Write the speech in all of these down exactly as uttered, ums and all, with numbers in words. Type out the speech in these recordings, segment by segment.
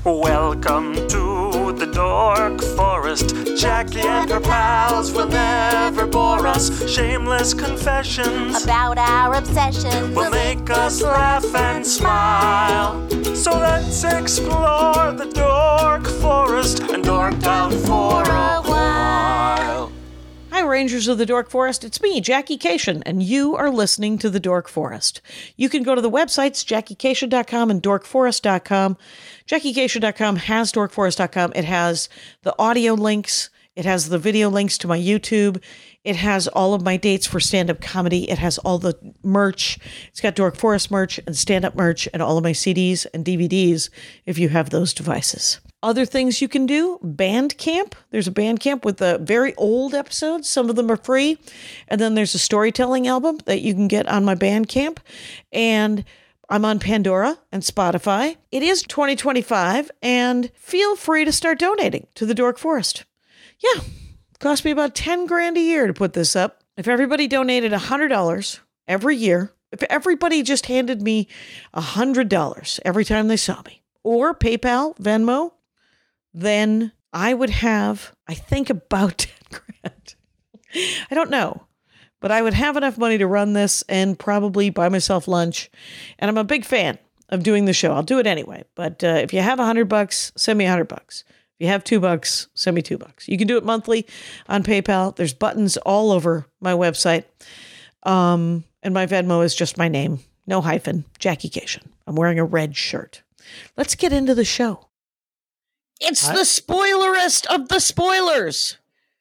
Welcome to the Dork Forest. Jackie and her pals will never bore us. Shameless confessions about our obsession will make us laugh and smile. So let's explore the Dork Forest and dork out for a while. Hi, Rangers of the Dork Forest. It's me, Jackie Cation, and you are listening to the Dork Forest. You can go to the websites, jackie cation dot com and dork forest dot com. jackie cation dot com has dork forest dot com. It has the audio links. It has the video links to my YouTube. It has all of my dates for stand-up comedy. It has all the merch. It's got Dork Forest merch and stand-up merch and all of my C Ds and D V Ds if you have those devices. Other things you can do, Bandcamp. There's a Bandcamp with the very old episodes. Some of them are free. And then there's a storytelling album that you can get on my Bandcamp. And I'm on Pandora and Spotify. It is twenty twenty-five, and feel free to start donating to the Dork Forest. Yeah, it cost me about ten grand a year to put this up. If everybody donated one hundred dollars every year, if everybody just handed me one hundred dollars every time they saw me, or PayPal, Venmo, then I would have, I think, about ten grand. I don't know, but I would have enough money to run this and probably buy myself lunch. And I'm a big fan of doing the show. I'll do it anyway. But uh, if you have a hundred bucks, send me a hundred bucks. If you have two bucks, send me two bucks. You can do it monthly on PayPal. There's buttons all over my website. Um, and my Venmo is just my name. No hyphen. Jackie Cation. I'm wearing a red shirt. Let's get into the show. It's I- the spoilerist of the spoilers.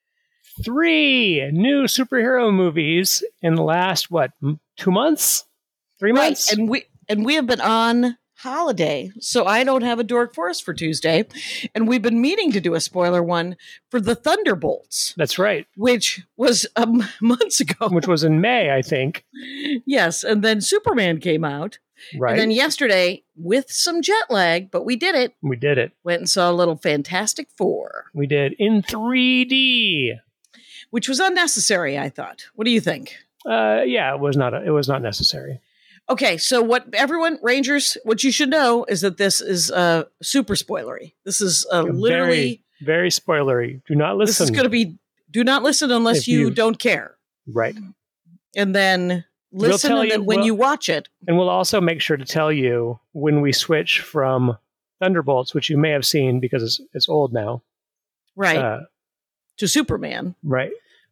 Three new superhero movies in the last, what, two months? Three months? Right. And we and we have been on holiday, so I don't have a Dork Forest for Tuesday. And we've been meaning to do a spoiler one for the Thunderbolts. That's right. Which was um, months ago. Which was in May, I think. Yes, and then Superman came out. Right. And then yesterday, with some jet lag, but we did it. We did it. Went and saw a little Fantastic Four. We did in three D. Which was unnecessary, I thought. What do you think? Uh, yeah, it was not. A, it was not necessary. Okay, so what everyone, Rangers, what you should know is that this is uh, super spoilery. This is uh, literally very, very spoilery. Do not listen. This is going to be. Do not listen unless you, you don't care. Right. And then listen, we'll and then you, when we'll, you watch it, and we'll also make sure to tell you when we switch from Thunderbolts, which you may have seen because it's it's old now, right, uh, to Superman, right,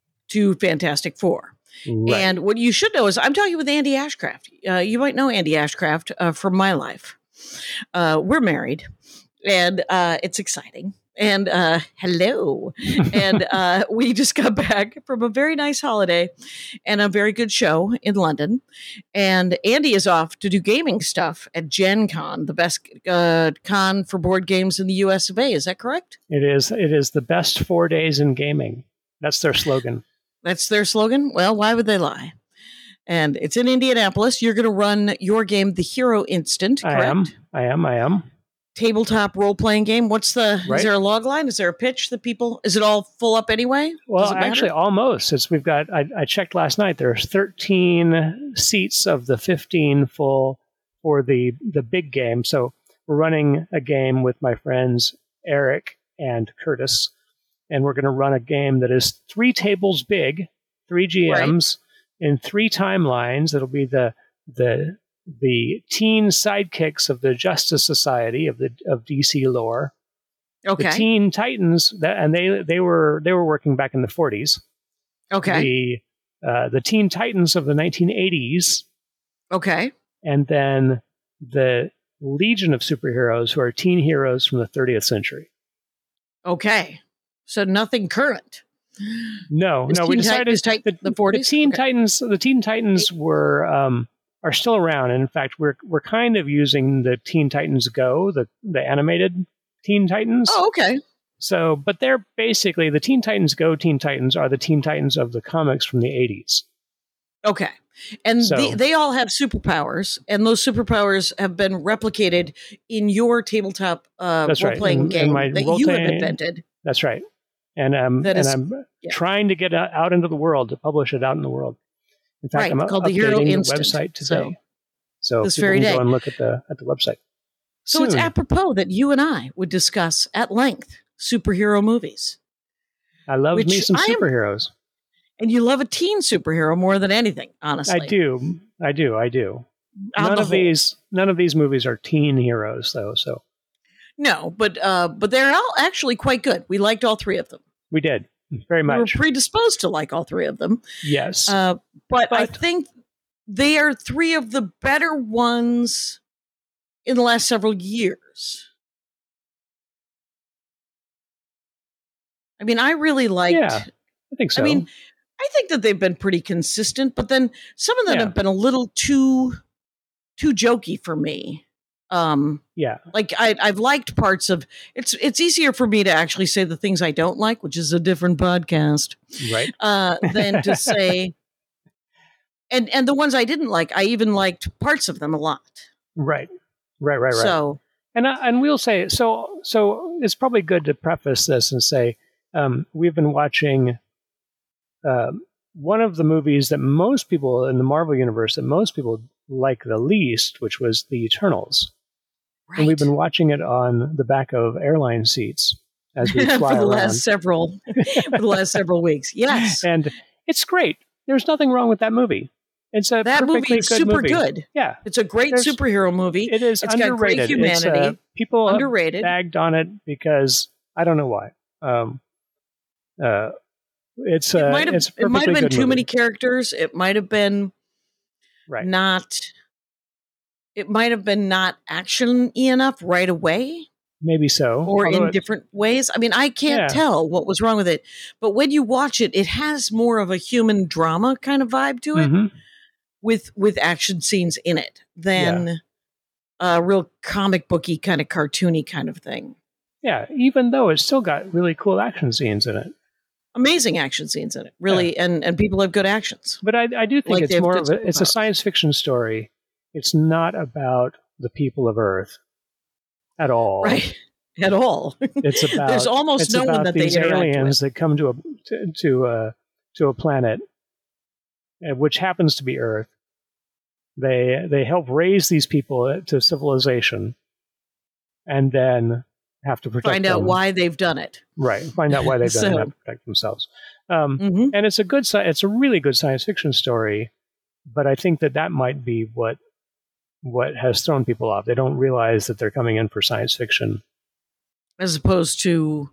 to Fantastic Four. Right. And what you should know is I'm talking with Andy Ashcraft. Uh, you might know Andy Ashcraft uh, from my life. Uh, we're married, and uh, it's exciting. And uh, hello. and uh, we just got back from a very nice holiday and a very good show in London. And Andy is off to do gaming stuff at Gen Con, the best uh, con for board games in the U S of A. Is that correct? It is. It is the best four days in gaming. That's their slogan. That's their slogan? Well, why would they lie? And it's in Indianapolis. You're going to run your game, The Hero Instant, correct? I am. I am. I am. Tabletop role-playing game. What's the, right. Is there a log line? Is there a pitch that people, is it all full up anyway? Well, actually almost. It's, we've got, I, I checked last night, there's thirteen seats of the fifteen full for the, the big game. So we're running a game with my friends, Eric and Curtis. And we're going to run a game that is three tables big, three G Ms right. in three timelines. It'll be the the the teen sidekicks of the Justice Society of the of D C lore. Okay. The Teen Titans, that, and they they were they were working back in the forties. Okay. The uh, the Teen Titans of the nineteen eighties. Okay. And then the Legion of Superheroes, who are teen heroes from the thirtieth century. Okay. So nothing current. No, is no. Teen We decided Titan, the, the forties. The Teen okay. Titans. The Teen Titans were um, are still around, and in fact, we're we're kind of using the Teen Titans Go, the the animated Teen Titans. Oh, okay. So, but they're basically the Teen Titans Go. Teen Titans are the Teen Titans of the comics from the eighties. Okay. And so, the, they all have superpowers, and those superpowers have been replicated in your tabletop uh, role-playing right. game and that you have invented. That's right. And, um, that and is, I'm yeah. trying to get it out into the world, to publish it out in the world. In fact, right, I'm called updating the Hero the Instant. website today. So, so this people very can day. go and look at the at the website. So Soon. it's apropos that you and I would discuss at length superhero movies. I love which me some I am- superheroes. And you love a teen superhero more than anything, honestly. I do. I do. I do. On None the of whole. these none of these movies are teen heroes though, so No, but uh, but they're all actually quite good. We liked all three of them. we did. Very We were much. predisposed to like all three of them. Yes. Uh, but, I But- think they are three of the better ones in the last several years. I mean, I really liked. Yeah, I think so. I mean, I think that they've been pretty consistent, but then some of them Yeah. have been a little too too jokey for me. Um, yeah. like I, I've liked parts of it's. It's easier for me to actually say the things I don't like, which is a different podcast, Right. uh, than to say. And and the ones I didn't like, I even liked parts of them a lot. Right. Right, right, right. So And I, and we'll say so. So it's probably good to preface this and say um, we've been watching um, one of the movies that most people in the Marvel universe that most people like the least, which was The Eternals, right. and we've been watching it on the back of airline seats as we for fly the around. last several for the last several weeks. Yes, And it's great. There's nothing wrong with that movie. It's a that perfectly movie is good super movie. good. Yeah, It's a great There's- superhero movie. it is It's got great underrated. It's, humanity. uh, people have Underrated. bagged on it because I don't know why. Um, uh, it's uh, It might have it's a it might have perfectly been good too movie. many characters. It might have been Right. not. It might have been not action-y enough right away, Maybe so. or Although in it- different ways. I mean, I can't Yeah. tell what was wrong with it, but when you watch it, it has more of a human drama kind of vibe to it, Mhm. with with action scenes in it than a real comic booky kind of cartoony kind of thing. Yeah, even though it's still got really cool action scenes in it. Amazing action scenes in it, really, and and people have good actions. But I, I do think Like they it's have more good of a, it's a superpowers. science fiction story. It's not about the people of Earth at all. Right. At all. It's about There's almost it's no one about that they these interact aliens that come to a to to a to a planet, uh, which happens to be Earth. They they help raise these people to civilization, and then have to protect Find out them. why they've done it. Right, find out why they've done it and So- have to protect themselves. Um, hmm and it's a good sci- it's a really good science fiction story, but I think that that might be what what has thrown people off. They don't realize that they're coming in for science fiction. As opposed to,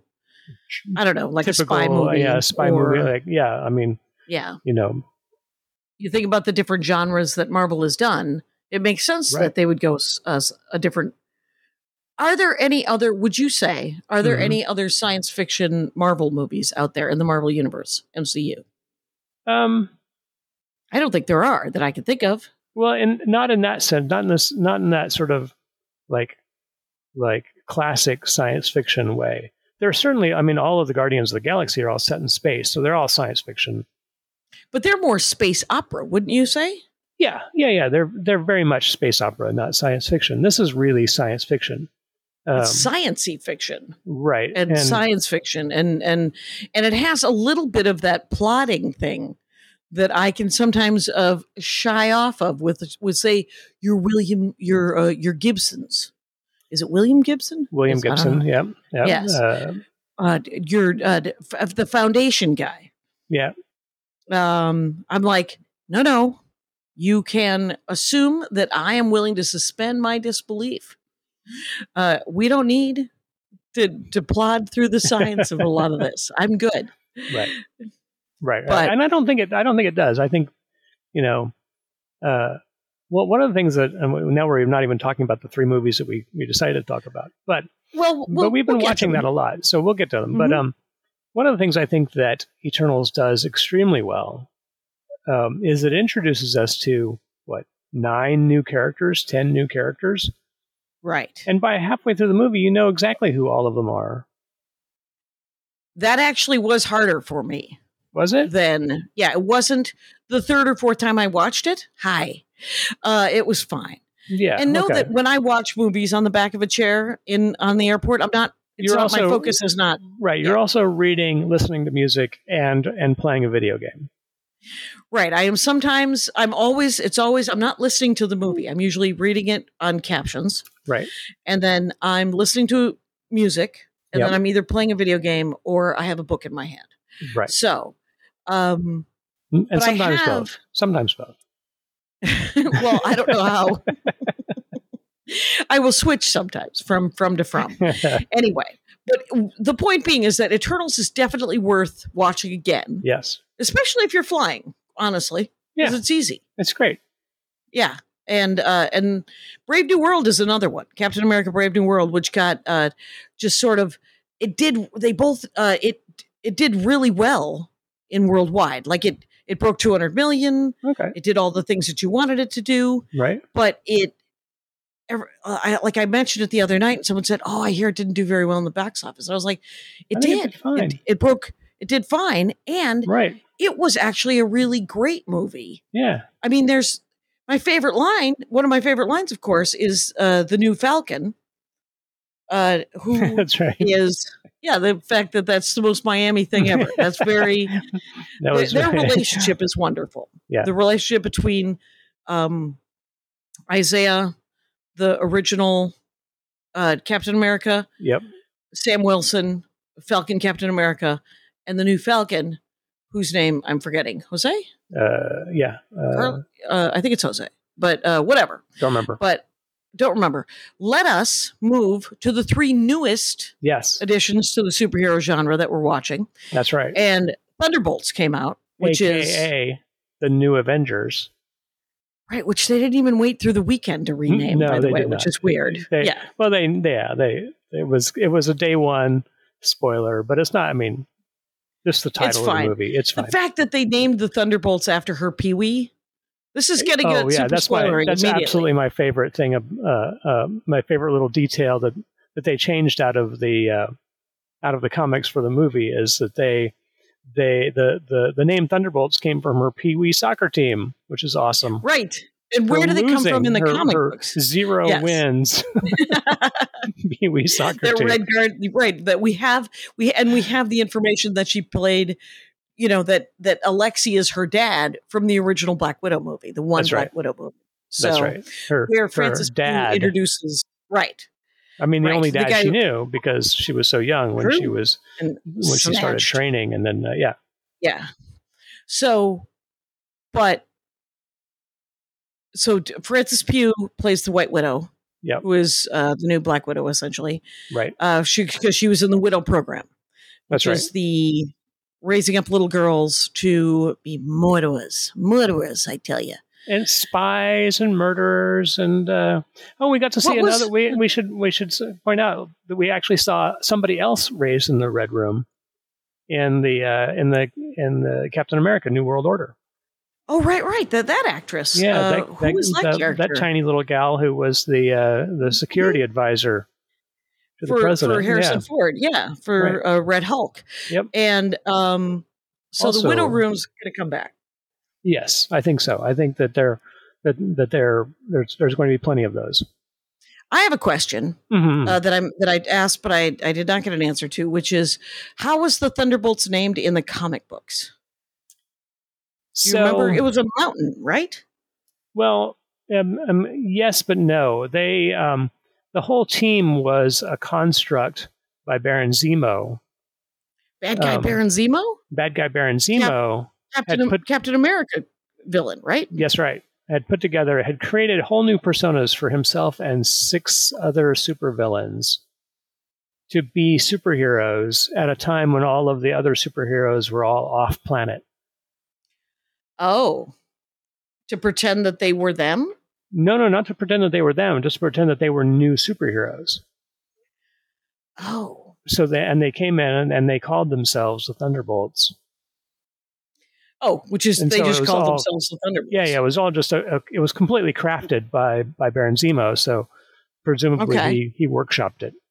I don't know, like Typical, a spy movie. yeah, spy or- movie. Like, yeah, I mean, Yeah. you know, You think about the different genres that Marvel has done, it makes sense Right. that they would go s- as a different. Are there any other, would you say, are there Mhm. any other science fiction Marvel movies out there in the Marvel Universe, M C U? um, I don't think there are that I can think of. well, and not in that sense, not in this, not in that sort of like, like classic science fiction way. There's certainly, I mean, all of the Guardians of the Galaxy are all set in space, so they're all science fiction. But they're more space opera, wouldn't you say? Yeah, yeah, yeah. They're they're very much space opera, not science fiction. This is really science fiction, um, It's sciencey fiction. right? and, science fiction and and and it has a little bit of that plotting thing that I can sometimes uh, shy off of with with say your William your uh, your Gibsons. Is it William Gibson? William Yes, I don't Gibson, know. yeah, yeah, Yes. uh, Uh, your uh, f- the Foundation guy. yeah, Um, I'm like, no, no. You can assume that I am willing to suspend my disbelief. Uh, we don't need to to plod through the science of a lot of this. I'm good. right, right. But- and I don't think it. I don't think it does. I think, you know, uh, well, one of the things that and now we're not even talking about the three movies that we we decided to talk about, but Well, we'll but we've been we'll get to watching them. that a lot, so we'll get to them. But Mhm. um, one of the things I think that Eternals does extremely well um, is it introduces us to what nine new characters, ten new characters, Right. and by halfway through the movie, you know exactly who all of them are. That actually was harder for me Was it? than, yeah, it wasn't the third or fourth time I watched it. Hi. Uh, it was fine. Yeah. And know okay. that when I watch movies on the back of a chair in on the airport, I'm not, it's You're not, also- my focus is not, Right. You're yeah. also reading, listening to music, and and playing a video game. right. I am sometimes, I'm always, it's always, I'm not listening to the movie. I'm usually reading it on captions. Right. And then I'm listening to music, and Yep. then I'm either playing a video game or I have a book in my hand. Right. So, um, And but I sometimes have- both. Sometimes both. well, I don't know how. I will switch sometimes from from to from. Anyway, but the point being is that Eternals is definitely worth watching again, Yes. especially if you're flying. Honestly, because Yeah. it's easy. It's great. Yeah. And uh, and Brave New World is another one. Captain America: Brave New World, which got uh, just sort of it did. They both uh, it it did really well in worldwide. Like it it broke two hundred million. Okay. It did all the things that you wanted it to do. Right. But it, ever- uh, I, like I mentioned it the other night, and someone said, "Oh, I hear it didn't do very well in the box office." I was like, "It I think it did. did fine. It, it broke. It did fine, and Right. it was actually a really great movie." Yeah. I mean, there's my favorite line. One of my favorite lines, of course, is uh, the new Falcon, uh, who That's right. is yeah, the fact that that's the most Miami thing ever. That's very That their, was their right. relationship is wonderful. Yeah. The relationship between um, Isaiah, the original uh, Captain America, Yep. Sam Wilson, Falcon Captain America, and the new Falcon, whose name I'm forgetting. Jose? Uh, yeah. Uh, Carl- uh, I think it's Jose, but uh, whatever. don't remember. But don't remember. Let us move to the three newest Yes. additions to the superhero genre that we're watching. That's right. And Thunderbolts came out, which A K A is the new Avengers. right, which they didn't even wait through the weekend to rename, No, by the they way, did which not. is weird. They, yeah. Well, they, yeah, they, it was, it was a day one spoiler, but it's not, I mean, just the title of fine. the movie. It's The fine. fact that they named the Thunderbolts after her Pee Wee, this is getting oh, a yeah, super that's my, spoilery that's immediately. absolutely my favorite thing. Of, uh, uh, my favorite little detail that, that they changed out of the, uh, out of the comics for the movie is that they, they, the, the, the name Thunderbolts came from her Pee Wee soccer team, which is awesome. Right. And Her where do they come from losing, in the her- comic her books? Zero Yes. wins. Pee Wee soccer That team. red guard, right? That we have, we and we have the information that she played. You know that that Alexi is her dad from the original Black Widow movie, the one That's Black right. Widow movie. So That's right. Her, where her Francis Pugh dad. introduces right I mean, the right, only the dad guy she who- knew because she was so young when True. she was and when she started snatched. training, and then uh, yeah, Yeah. So, but so d- Francis Pugh plays the White Widow, Yep. who is uh, the new Black Widow, essentially. right. Uh, she because she was in the Widow program, That's which right. is the raising up little girls to be murderers, murderers. I tell you. And spies and murderers and uh, oh, we got to see What was- another. We we should we should s- point out that we actually saw somebody else raised in the Red Room in the uh, in the in the Captain America New World Order. Oh, right, right. That that actress. Yeah, Uh, that, who was that, that, character? that tiny little gal who was the uh, the security advisor to the for, president. for Harrison yeah. Ford, yeah, for uh, Red Hulk. Yep. And um, so Also- the Widow Room's going to come back. Yes, I think so. I think that there that that there there's there's going to be plenty of those. I have a question Mm-hmm. uh, that I'm that I asked, but I I did not get an answer to, which is how was the Thunderbolts named in the comic books? Do you remember? It was a mountain, right? well, um, um, yes, but no. They um, the whole team was a construct by Baron Zemo, Bad guy Um, Baron Zemo, bad guy Baron Zemo. Captain had put- Captain America villain, right? Yes, right. Had put together, had created whole new personas for himself and six other supervillains to be superheroes at a time when all of the other superheroes were all off planet. Oh, to pretend that they were them. No, no, not to pretend that they were them, just to pretend that they were new superheroes. Oh, So they and they came in and, and they called themselves the Thunderbolts. oh, which is And they so it just was called all- themselves the Thunderbolts. Yeah, yeah, it was all just a, a it was completely crafted by by Baron Zemo. So presumably Okay. he he workshopped it.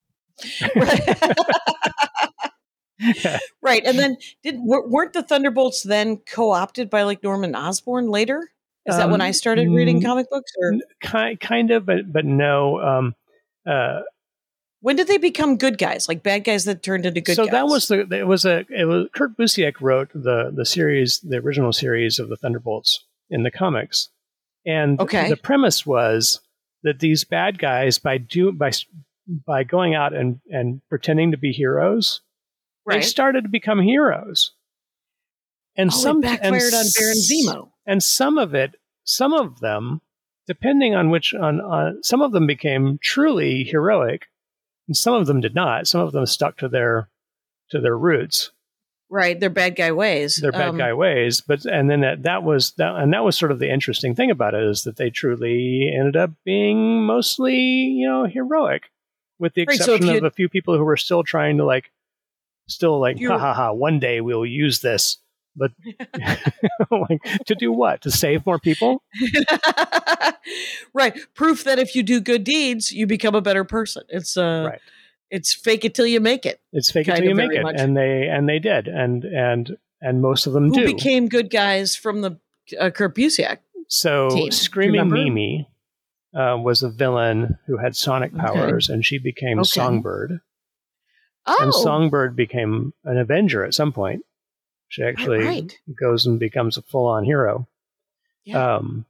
Right, and then did w- weren't the Thunderbolts then co-opted by like Norman Osborn later? Is that when Um, I started reading mm, comic books, or Kind kind of, but but no. Um, uh, when did they become good guys, like bad guys that turned into good so guys? that was the it was a it was Kurt Busiek wrote the the series the original series of the Thunderbolts in the comics, and Okay. the premise was that these bad guys, by do by by going out and, and pretending to be heroes, Right. they started to become heroes. And oh, some it backfired and, on Baron Zemo. And some of it, some of them, depending on which, on, on some of them became truly heroic, and some of them did not. Some of them stuck to their to their roots. Right, their bad guy ways. Their bad Um, guy ways. But and then that, that was that, and that was sort of the interesting thing about it, is that they truly ended up being mostly, you know, heroic, with the Right, so if exception of you- a few people who were still trying to like, still like, You- ha ha ha, one day we'll use this. But like, to do what? To save more people? right. Proof that if you do good deeds, you become a better person. It's uh Right. it's fake it till you make it. It's fake it Kind till you of make very it, much. and they and they did, and and and most of them Who do. became good guys from the uh, Kurt Busiek? So team? Screaming Remember? Mimi uh, was a villain who had sonic Okay. powers, and she became Okay. Songbird. Oh, And Songbird became an Avenger at some point. She actually right. goes and becomes a full-on hero. Yeah. Um,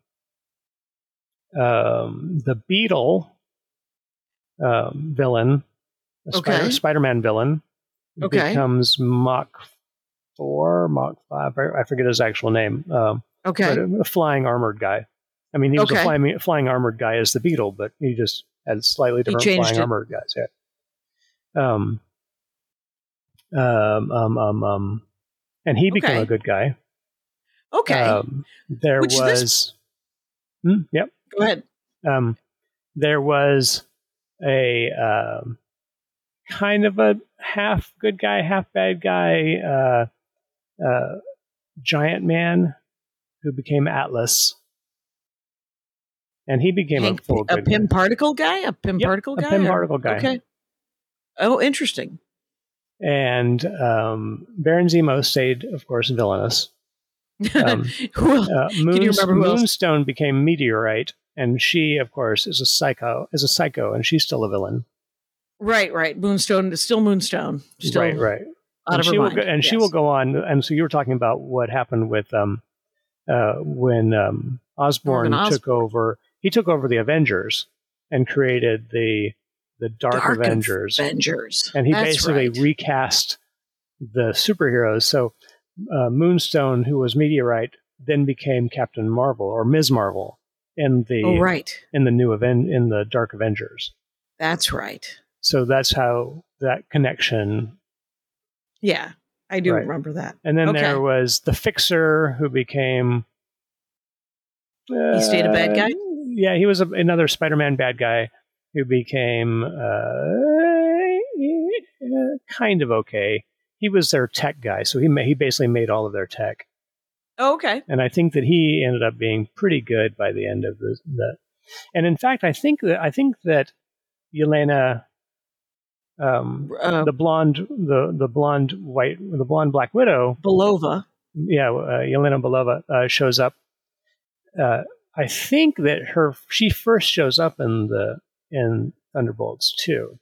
um, the Beetle um, villain, a Okay. Spider- Spider-Man villain, Okay. becomes Mach four, Mach five. I I forget his actual name. Um, okay. but a flying armored guy. I mean, he was Okay. a flying, flying armored guy as the Beetle, but he just had slightly different changed flying it. armored guys. Yeah. Um, um, um, um, um, and he became Okay. a good guy. Okay. Um, there Which was, this- Hmm, yep. Go ahead. Um, there was a um, kind of a half good guy, half bad guy, uh, uh, giant man who became Atlas. And he became Hank, a full a good Pym guy. particle guy? A Pym Yep, particle a guy? Pym or- particle guy. Okay. Oh, interesting. And um, Baron Zemo stayed, of course, villainous. Um, Who else? Uh, Can you Moon, remember who else? Moonstone became Meteorite, and she, of course, is a psycho. Is a psycho, and she's still a villain. Right, right. Moonstone, still Moonstone. Still right, right. out and of she her will mind. go, and she Yes. will go on. And so you were talking about what happened with um, uh, when um, Osborn Norman took Osborn. over. He took over the Avengers and created the the Dark, Dark Avengers. Avengers. And he That's basically right. recast the superheroes. So uh, Moonstone, who was Meteorite, then became Captain Marvel or Miz Marvel in the Oh, right. in the new event in the Dark Avengers. That's right. So that's how that connection. Yeah, I do Right. remember that. And then Okay. there was the Fixer, who became. Uh, He stayed a bad guy? Yeah, he was a, another Spider-Man bad guy who became uh, kind of okay. He was their tech guy, so he ma- he basically made all of their tech. Oh, okay. And I think that he ended up being pretty good by the end of the, the and in fact, I think that I think that Yelena, um, Uh, the blonde, the the blonde white, the blonde Black Widow, Belova. yeah, uh, Yelena Belova uh, shows up. Uh, I think that her she first shows up in the in Thunderbolts too.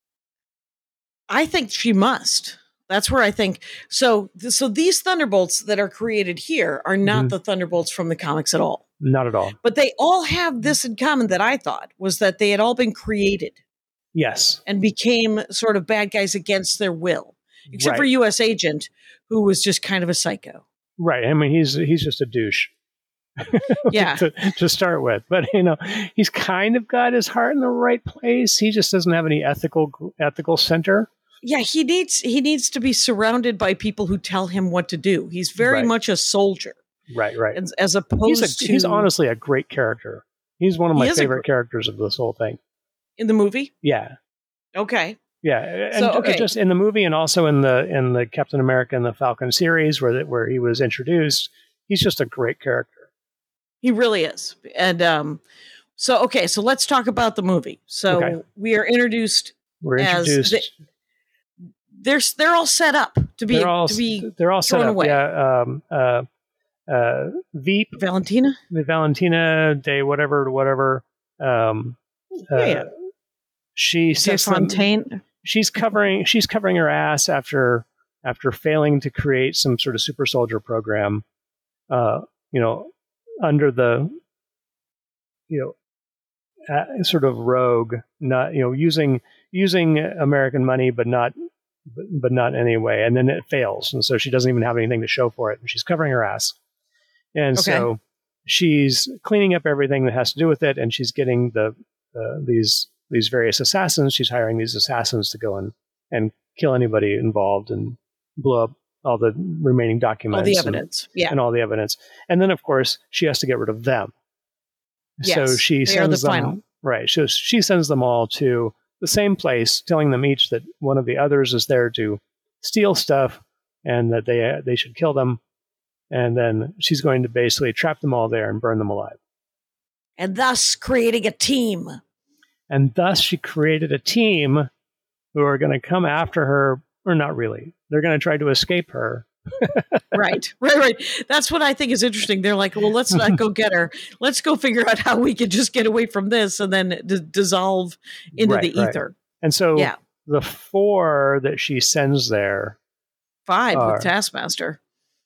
I think she must. That's where I think. So, th- so these Thunderbolts that are created here are not Mhm. the Thunderbolts from the comics at all. Not at all. But they all have this in common that I thought was that they had all been created Yes, and became sort of bad guys against their will, except right. for U S Agent, who was just kind of a psycho. Right. I mean, he's he's just a douche. Yeah. to, to start with, but you know, he's kind of got his heart in the right place. He just doesn't have any ethical ethical center. Yeah, he needs he needs to be surrounded by people who tell him what to do. He's very Right. much a soldier, Right. Right. as, as opposed He's a, to he's honestly a great character. He's one of He my is a favorite gr- characters of this whole thing. in the movie. Yeah. Okay, Yeah, and So, ju- okay. just in the movie, and also in the in the Captain America and the Falcon series, where that where he was introduced, he's just a great character. he really is. And um, so okay, so let's talk about the movie. So Okay. we are introduced. We're As introduced. the- They're they're all set up to be they're all to be they're all set thrown up. away. Yeah. Um, uh, uh, Veep, Valentina. the Valentina Day, whatever, whatever. Um, uh, Yeah. She sets them, Fontaine. she's covering she's covering her ass after after failing to create some sort of super soldier program. Uh, you know, under the you know uh, sort of rogue, not you know using using American money, but not but, but not anyway. And then it fails, and so she doesn't even have anything to show for it, and she's covering her ass. And Okay. so she's cleaning up everything that has to do with it, and she's getting the uh, these these various assassins. She's hiring these assassins to go and and kill anybody involved and blow up all the remaining documents, All the and- evidence. Yeah. and all the evidence. And then, of course, she has to get rid of them. So Yes, she they are the sends them final. right. So she sends them all to the same place, telling them each that one of the others is there to steal stuff, and that they uh, they should kill them. And then she's going to basically trap them all there and burn them alive. And thus creating a team. And thus, she created a team who are going to come after her, or not really. They're going to try to escape her. Right, right, right. That's what I think is interesting. They're like, well, let's not go get her. Let's go figure out how we can just get away from this and then d- dissolve into Right, the right. ether. And so Yeah. the four that she sends there Five Are- with Taskmaster.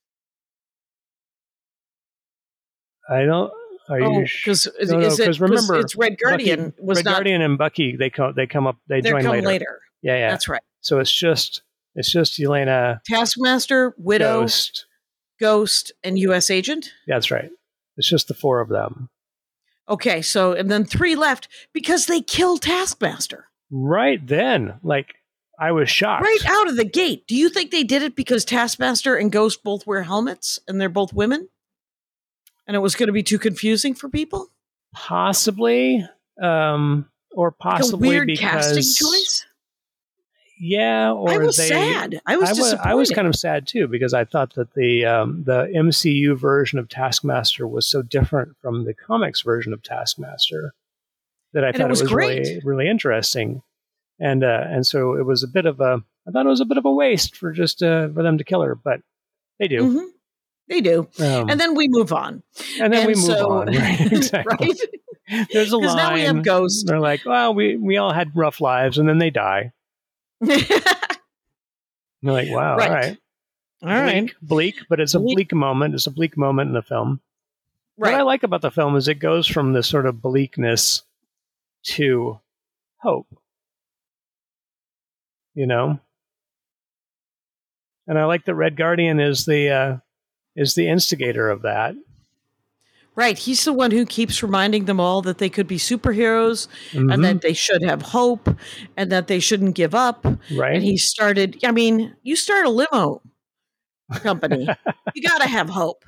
I don't. Are Oh, you? sh- because No, no, is it? 'cause remember, it's Red Guardian Bucky, was Red not. Guardian and Bucky. They come. They come up. They They join come later. later. Yeah, yeah. That's right. So it's just. It's just Elena, Taskmaster, Widow, Ghost. Ghost. and U S Agent. Yeah, that's right. It's just the four of them. Okay, so and then three left because they killed Taskmaster Right then, like I was shocked. right out of the gate. Do you think they did it because Taskmaster and Ghost both wear helmets and they're both women, and it was going to be too confusing for people? Possibly, um, or Like a possibly weird because casting choice. Yeah, or I was they, sad. I was I was, disappointed. I was kind of sad too because I thought that the um, the M C U version of Taskmaster was so different from the comics version of Taskmaster that I And it thought it was was, great. really really interesting, and uh, and so it was a bit of a I thought it was a bit of a waste for just uh, for them to kill her, but they do, Mhm. They do, um, and then we move on. and then we and move so- on. Right? Exactly. Right? There's a 'Cause line. now we have Ghost. They're like, well, we we all had rough lives, and then they die. And you're like, wow, Right. all right. All right, bleak, bleak, but it's a Bleak. bleak moment. It's a bleak moment in the film. What I right. like about the film is it goes from this sort of bleakness to hope. You know, and I like that Red Guardian is the uh, is the instigator of that. Right. He's the one who keeps reminding them all that they could be superheroes Mhm. and that they should have hope and that they shouldn't give up. Right? And he started, I mean, you start a limo company, you got to have hope.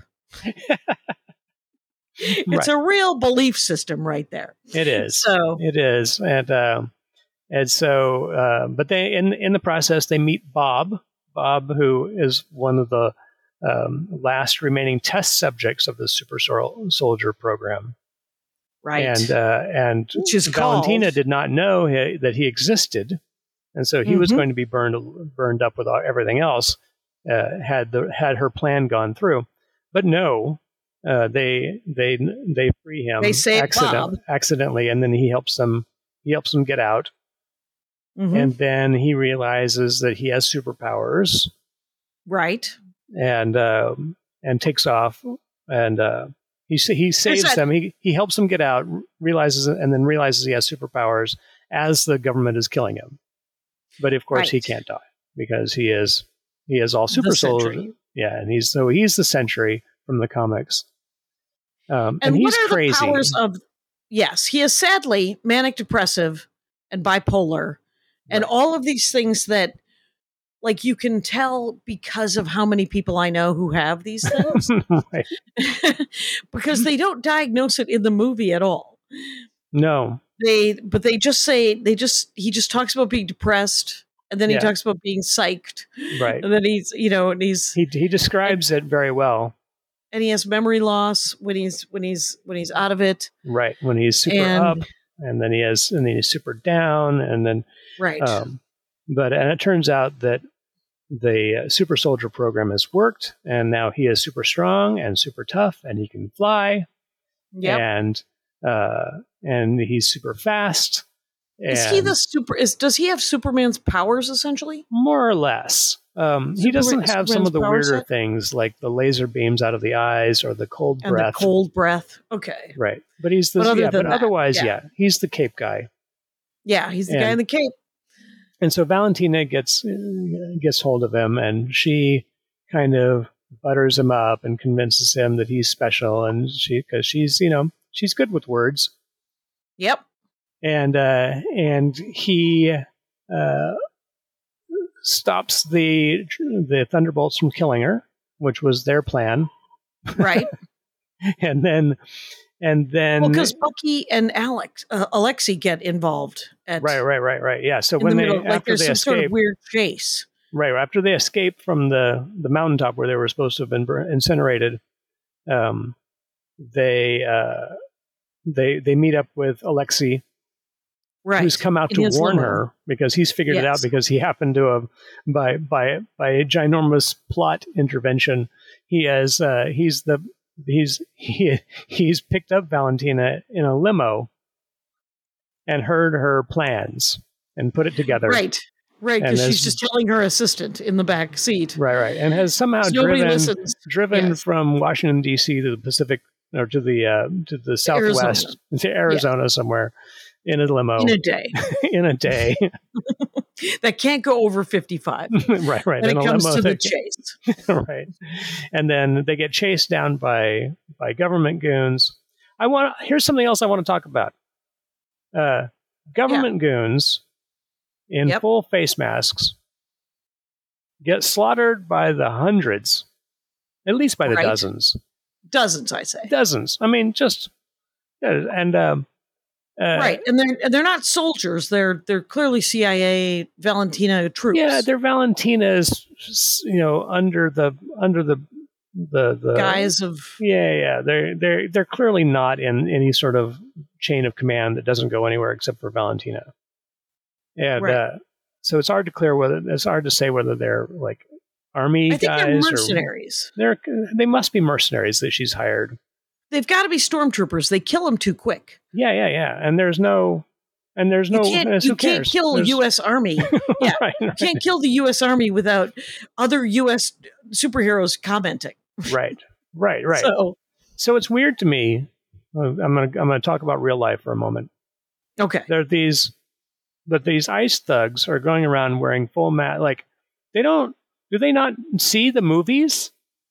It's Right. a real belief system right there. It is. So, It is, and uh, and so, uh, but they in in the process they meet Bob. Bob, who is one of the um, last remaining test subjects of the Super Sol- Soldier program, right. and uh, and Which is Valentina called- did not know he, that he existed, and so he was Mhm. going to be burned burned up with all, everything else. Uh, had the had her plan gone through, but no. Uh, they they they free him They save accident- Bob. accidentally, and then he helps them. He helps them get out, Mhm. and then he realizes that he has superpowers, right. and um, and takes off, and uh, he sa- he saves that- them. He he helps them get out, realizes, and then realizes he has superpowers as the government is killing him. But of course, he Right. can't die because he is he is all The super Sentry. soldier. Yeah, and he's so he's the Sentry from the comics. Um, And, and, what he's are crazy. the powers of? Yes, he is sadly manic depressive and bipolar, and Right. all of these things that, like, you can tell because of how many people I know who have these things, Right. because they don't diagnose it in the movie at all. No, They, but they just say they just he just talks about being depressed, and then he Yeah. talks about being psyched, right. and then he's you know, and he's He he describes it very well. and he has memory loss when he's when he's when he's out of it, Right, when he's super and up, and then he has, and then he's super down, and then, right. um, but and it turns out that the uh, super soldier program has worked, and now he is super strong and super tough, and he can fly, Yep. and uh, and he's super fast, Is he And the super? Is does he have Superman's powers essentially? more or less. Um, he doesn't Superman- have some of the Superman's power weirder set? things like the laser beams out of the eyes or the cold And breath. the cold breath. Okay. Right. But he's the But other yeah, than but that, otherwise, yeah. yeah, he's the cape guy. Yeah, he's the guy And- in the cape. And so Valentina gets uh, gets hold of him, and she kind of butters him up and convinces him that he's special, and she because she's you know she's good with words, Yep. and uh, and he uh, stops the the Thunderbolts from killing her, which was their plan, Right. and then and then Well, because Bucky and Alex, uh, Alexi get involved at right, right, right, right, yeah. So in when the they middle, like after there's they some escape. sort of weird chase. Right after they escape from the, the mountaintop where they were supposed to have been bur- incinerated, um, they uh, they they meet up with Alexi, Right. who's come out In to his warn limo. her because he's figured it out Yes. because he happened to have by by by a ginormous plot intervention. He has uh, he's the he's he he's picked up Valentina in a limo and heard her plans and put it together. Right. Right. And Because there's- she's just telling her assistant in the back seat. Right, right, and has somehow So nobody driven listens. driven Yes. from Washington D C to the Pacific or to the uh, to the Southwest Arizona. to Arizona somewhere in a limo In a day. in a day. That can't go over fifty-five right, right. when in it a comes limo to the that- chase. right, and then they get chased down by by government goons. I want here's something else I want to talk about. Uh, government goons in Yep. full face masks get slaughtered by the hundreds, at least by the Right. dozens. Dozens, I say. Dozens. I mean, just yeah, and um, uh, Right. And they're and they're not soldiers. They're they're clearly C I A Valentina troops. yeah, they're Valentina's, you know, under the under the the the guys of Yeah, yeah, they're they're they're clearly not in any sort of chain of command that doesn't go anywhere except for Valentina, and Right. uh, so it's hard to clear whether it's hard to say whether they're like army I think guys they're or mercenaries. they're they must be mercenaries that she's hired. They've got to be stormtroopers. They kill them too quick. Yeah, yeah, yeah, and there's no and there's no you can't, who you can't cares? kill There's- U S Army. Yeah, right, you right. can't kill the U S Army without other U S superheroes commenting. Right, right, right. So, So it's weird to me. uh, I'm gonna I'm gonna talk about real life for a moment. okay. There are these, but these ICE thugs are going around wearing full mat. Like they don't. Do they not see the movies?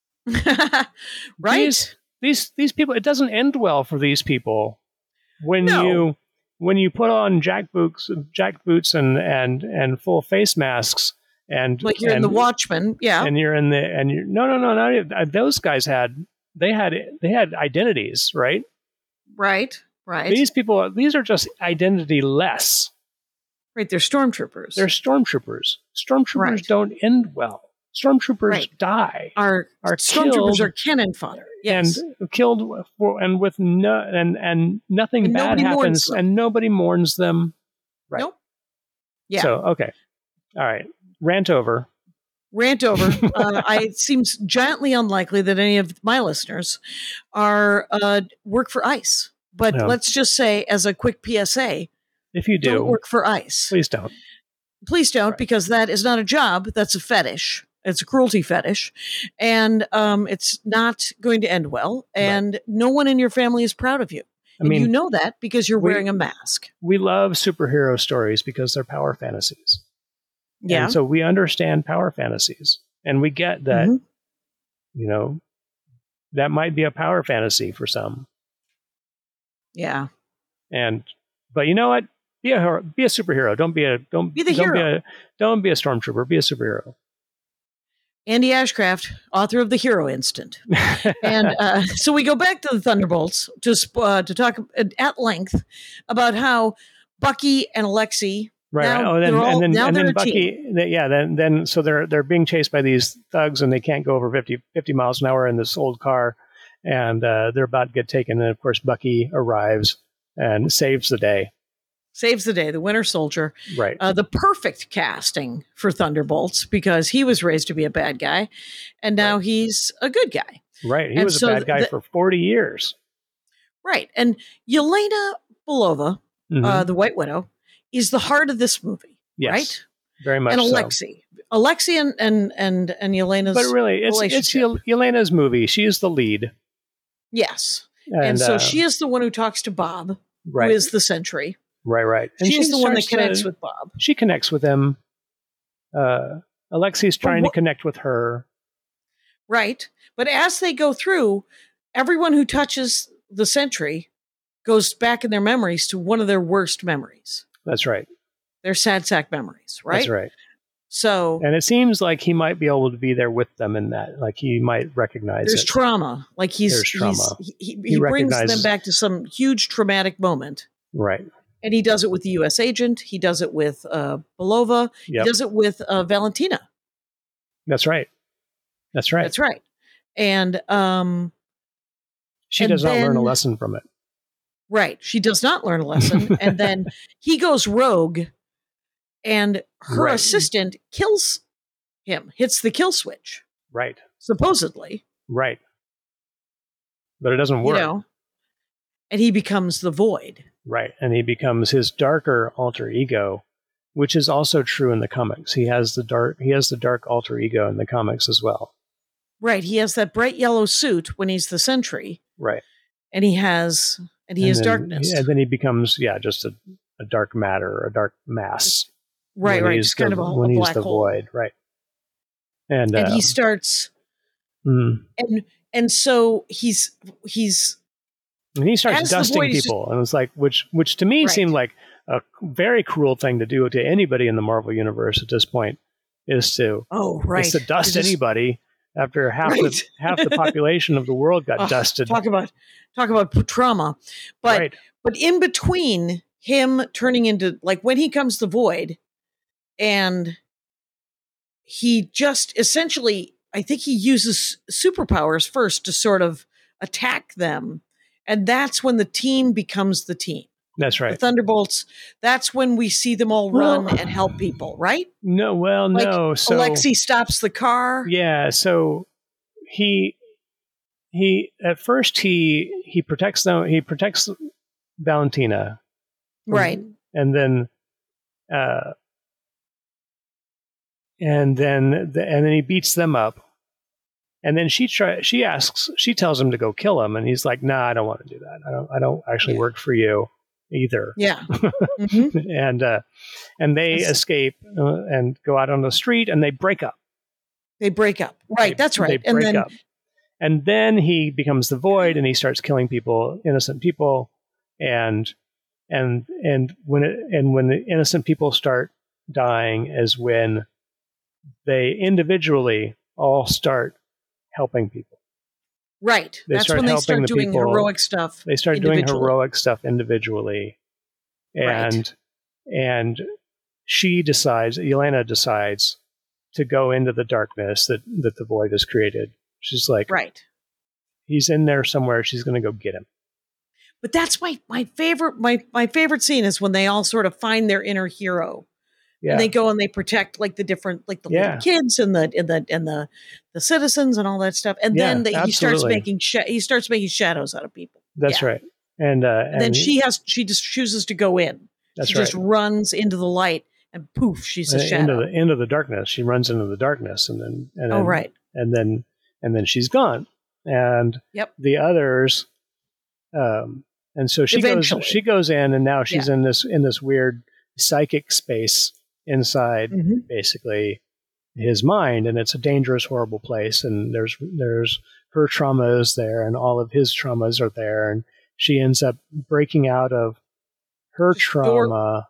Right? These these these people. It doesn't end well for these people when No. you when you put on jack boots, jack boots, and and and full face masks. And Like you're and, in the Watchmen. Yeah. and you're in the and you're no no no no those guys had they had they had identities, right? right. Right. These people these are just identity less. right. They're stormtroopers. They're stormtroopers. Stormtroopers Right. don't end well. Stormtroopers Right. die Our are stormtroopers killed are cannon fodder. Yes. and killed for, and with no and and nothing And bad nobody mourns happens them. and nobody mourns them. Right. Nope. Yeah. So okay, all right. Rant over. Rant over. uh, I, it seems giantly unlikely that any of my listeners are uh, work for ICE. But No. let's just say, as a quick P S A, If you do, don't work for ICE. please don't. Please don't, Right. because that is not a job. That's a fetish. It's a cruelty fetish, and um, it's not going to end well. And no one in your family is proud of you. I And mean, you know that because you're we- wearing a mask. we love superhero stories because they're power fantasies. Yeah. And so we understand power fantasies, and we get that. Mhm. You know, that might be a power fantasy for some. Yeah. And but you know what? Be a hero, be a superhero. Don't be a don't Be the don't hero. Be a, don't be a stormtrooper. Be a superhero. Andy Ashcraft, author of The Hero Instant. And uh, so we go back to the Thunderbolts to sp- uh, to talk at length about how Bucky and Alexi Right. now right. Oh, and then, they're all- and then, now and they're then a Bucky. th- yeah. Then then so they're they're being chased by these thugs, and they can't go over fifty, fifty miles an hour in this old car, and uh, they're about to get taken. And of course, Bucky arrives and saves the day. saves the day, the Winter Soldier. Right. Uh, the perfect casting for Thunderbolts because he was raised to be a bad guy, and now Right. he's a good guy. right. He and was so a bad guy the- for forty years. Right. And Yelena Belova, Mhm. uh, the White Widow, is the heart of this movie, yes, right? Very much and so. Alexei. Alexei and, and, and, and Yelena's But really, it's, it's Yel- Yelena's movie. She is the lead. Yes. And, and so uh, she is the one who talks to Bob, right. who is the Sentry. Right, right. And she is the one that starts connects to- with Bob. She connects with him. Uh, Alexei's trying what- to connect with her. Right. But as they go through, everyone who touches the Sentry goes back in their memories to one of their worst memories. That's right. Their sad sack memories, right? That's right. So And it seems like he might be able to be there with them in that. Like he might recognize there's it. trauma. Like he's, There's trauma. he's he, he, He brings them recognizes- back to some huge traumatic moment. Right. And he does it with the U S agent. He does it with uh, Belova. Yep. He does it with uh, Valentina. That's right. That's right. That's right. And um, She and does not learn a then- lesson from it. right, she does not learn a lesson, and then he goes rogue, and her Right. assistant kills him, hits the kill switch, Right. supposedly. Right. But it doesn't work. You know, and he becomes the Void. Right. And he becomes his darker alter ego, which is also true in the comics. He has the dark he has the dark alter ego in the comics as well. Right, he has that bright yellow suit when he's the Sentry, Right. and he has and he and has then, darkness. And then he becomes, yeah, just a, a dark matter, a dark mass. right, when right, he's just kind the, of a, when a he's black the hole. void. Right. And, And uh, he starts mm, and and so he's he's and he starts as the dusting void, he's people. And it's like, which, which to me Right. seemed like a very cruel thing to do to anybody in the Marvel universe at this point is to, oh right, is to dust Just- anybody after half the Right. half the population of the world got Oh, dusted. Talk about talk about p- trauma, but right. but in between him turning into like when he comes the Void, and he just essentially, I think he uses superpowers first to sort of attack them, and that's when the team becomes the team. That's The right. Thunderbolts. That's when we see them all run Well- and help people, right? No, well, Like no. So Alexei stops the car. yeah, so he he at first he he protects them. He protects Valentina, Right. and then uh, and then the, and then he beats them up. And then she try she asks she tells him to go kill him, and he's like, "Nah, I don't want to do that. I don't I don't actually Yeah. work for you either." Yeah. hmm and uh, and they It's- escape uh, and go out on the street, and they break up. They break up. Right. They- that's right. They And break then up. And then he becomes the Void, and he starts killing people, innocent people, and and and when it and when the innocent people start dying is when they individually all start helping people. right. They That's start when they helping start the doing people. heroic stuff. They start doing individually. heroic stuff individually, Right. and and she decides, Yelena decides to go into the darkness that that the Void has created. She's like, Right. he's in there somewhere. She's going to go get him. But that's my my favorite my my favorite scene is when they all sort of find their inner hero. Yeah, And they go and they protect like the different like the Yeah. little kids and the and the and the the citizens and all that stuff. And Yeah, then the, he starts absolutely. making sh- he starts making shadows out of people. that's Yeah. right. And, uh, And then she has she just chooses to go in. that's she right. just runs into the light and poof, she's a Uh, shadow. into the into the darkness. She runs into the darkness, and then and then, oh right. and then and then she's gone. And Yep. the others, um, and so she Eventually. goes she goes in, and now she's Yeah. in this in this weird psychic space inside, Mhm. basically his mind, and it's a dangerous, horrible place. And there's there's her trauma is there, and all of his traumas are there, and she ends up breaking out of her Just door- trauma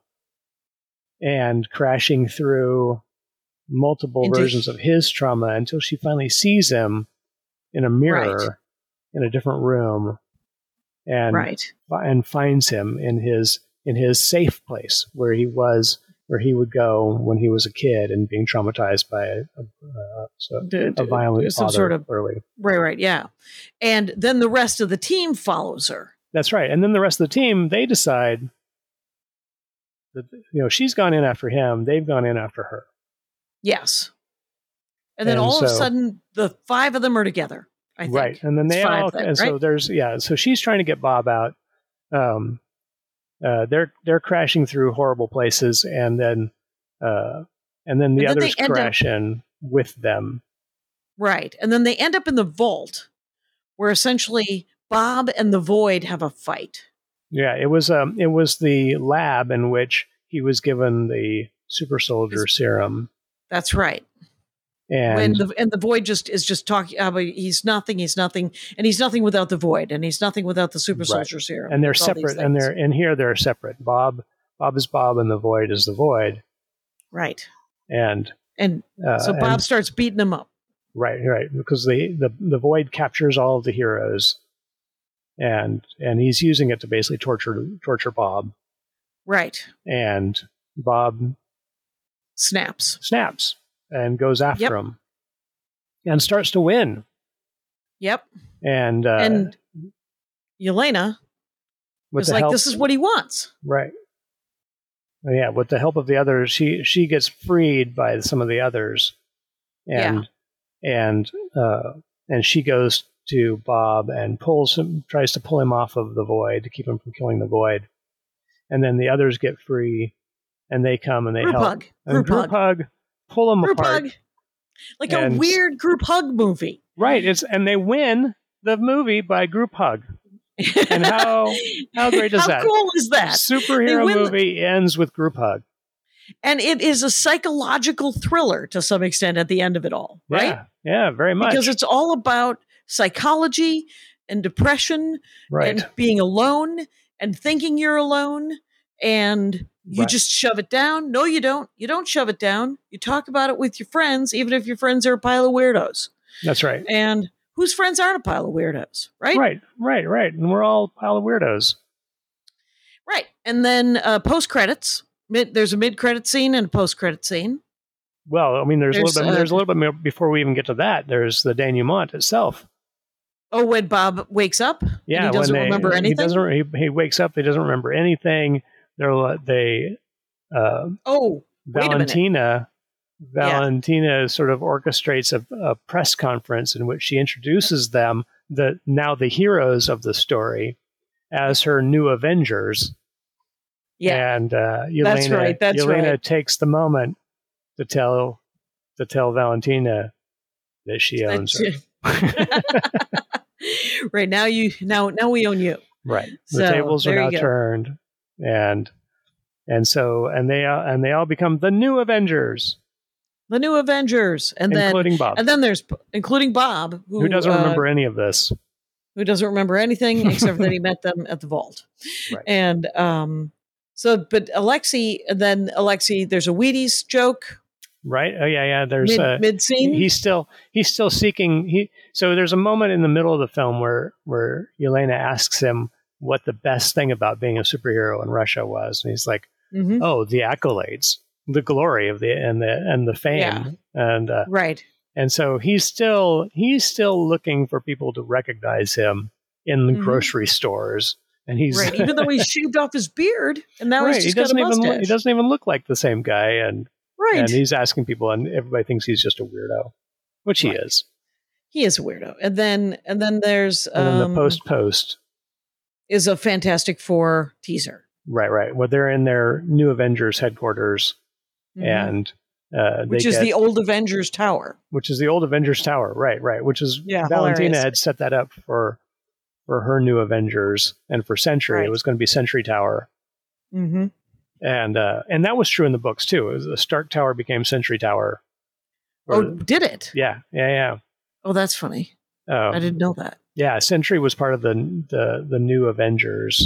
and crashing through multiple Into- versions of his trauma until she finally sees him in a mirror Right. in a different room, and Right. and finds him in his in his safe place where he was, where he would go when he was a kid and being traumatized by a, a, a, so- D- a violent some father sort of early. right, right, yeah. And then the rest of the team follows her. That's right. And then the rest of the team, they decide that, you know, she's gone in after him. They've gone in after her. Yes. And then And all of a so- sudden the five of them are together. I think. Right. And then It's they five all, then, and so right? there's, yeah, so she's trying to get Bob out. Um, uh, they're they're crashing through horrible places, and then uh, and then the And then others they end crash up- in with them. Right. And then they end up in the vault where essentially Bob and the Void have a fight. Yeah, it was um it was the lab in which he was given the super soldier His- serum. That's right. And When the and the Void just is just talking about he's nothing, he's nothing, and he's nothing without the Void, and he's nothing without the super Right. soldier serum. and they're It's all these separate, and things. they're in here they're separate. Bob Bob is Bob, and the Void is the Void. right. And And uh, so Bob and- starts beating him up. right, right, because the, the the Void captures all of the heroes, and and he's using it to basically torture torture Bob, Right. and Bob Snaps. snaps and goes after Yep. him, and starts to win. Yep. And uh, and Yelena with is the like, help, this is what he wants. right. Yeah, with the help of the others, she she gets freed by some of the others, and and uh, and she goes to Bob and pulls him, tries to pull him off of the Void to keep him from killing the Void, and then the others get free, and they come and they Group help. hug. And Group group hug. hug, pull them Group apart. hug. Like And- a weird group hug movie. Right, it's and they win the movie by group hug. And how how great is How that? cool is that? They Superhero win the- movie ends with group hug. And it is a psychological thriller to some extent at the end of it all, right? Yeah, yeah, very much. Because it's all about psychology and depression right. and being alone and thinking you're alone and you Right. just shove it down. No, you don't. You don't shove it down. You talk about it with your friends, even if your friends are a pile of weirdos. That's right. And whose friends aren't a pile of weirdos, right? Right, right, right. And we're all a pile of weirdos. Right. And then uh, post credits, mid, there's a mid credit scene and a post credit scene. Well, I mean, there's, There's, a little bit. uh, There's a little bit more before we even get to that. There's the denouement itself. Oh, when Bob wakes up, Yeah, and he doesn't when they, remember He anything. doesn't. He, he wakes up. He doesn't remember anything. They're they. Uh, oh, wait a minute. Valentina. Yeah. Valentina sort of orchestrates a, a press conference in which she introduces them, the now the heroes of the story, as her new Avengers. Yeah, And uh, Yelena, That's right, that's Yelena right. takes the moment to tell to tell Valentina that she owns her. right now, you now now we own you. Right. The So, tables are there now you go. turned, and and so and they uh, and they all become the new Avengers, The new Avengers, and then including Bob, and then there's including Bob, who, who doesn't uh, remember any of this. who doesn't remember anything except that he met them at the vault. Right. And um, so, but Alexi, and then Alexi, there's a Wheaties joke Right? Oh yeah, yeah. There's mid uh, mid scene. he's still he's still seeking. He so there's a moment in the middle of the film where where Yelena asks him what the best thing about being a superhero in Russia was, and he's like, Mhm. "Oh, the accolades, the glory of the and the and the fame." Yeah. And uh, Right. and so he's still he's still looking for people to recognize him in the Mhm. grocery stores, and he's Right. Even though he shaved off his beard and now right. he's He just got a doesn't even mustache. look, he doesn't even look like the same guy, and right. and he's asking people, and everybody thinks he's just a weirdo, which he Right. is. He is a weirdo. And then and then there's And then um, the post post, is a Fantastic Four teaser. right, right. Well, they're in their new Avengers headquarters, Mhm. and uh, which they is get- the old Avengers Tower. which is the old Avengers Tower, right, right. Which is Yeah, Valentina hilarious. had set that up for for her new Avengers, and for Sentry, Right. it was going to be Sentry Tower. Mm-hmm. And uh, and that was true in the books too. It was the Stark Tower became Sentry Tower. Oh, Or- did it? yeah, yeah, Oh, that's funny. yeah. Um, I didn't know that. Yeah, Sentry was part of the the the new Avengers,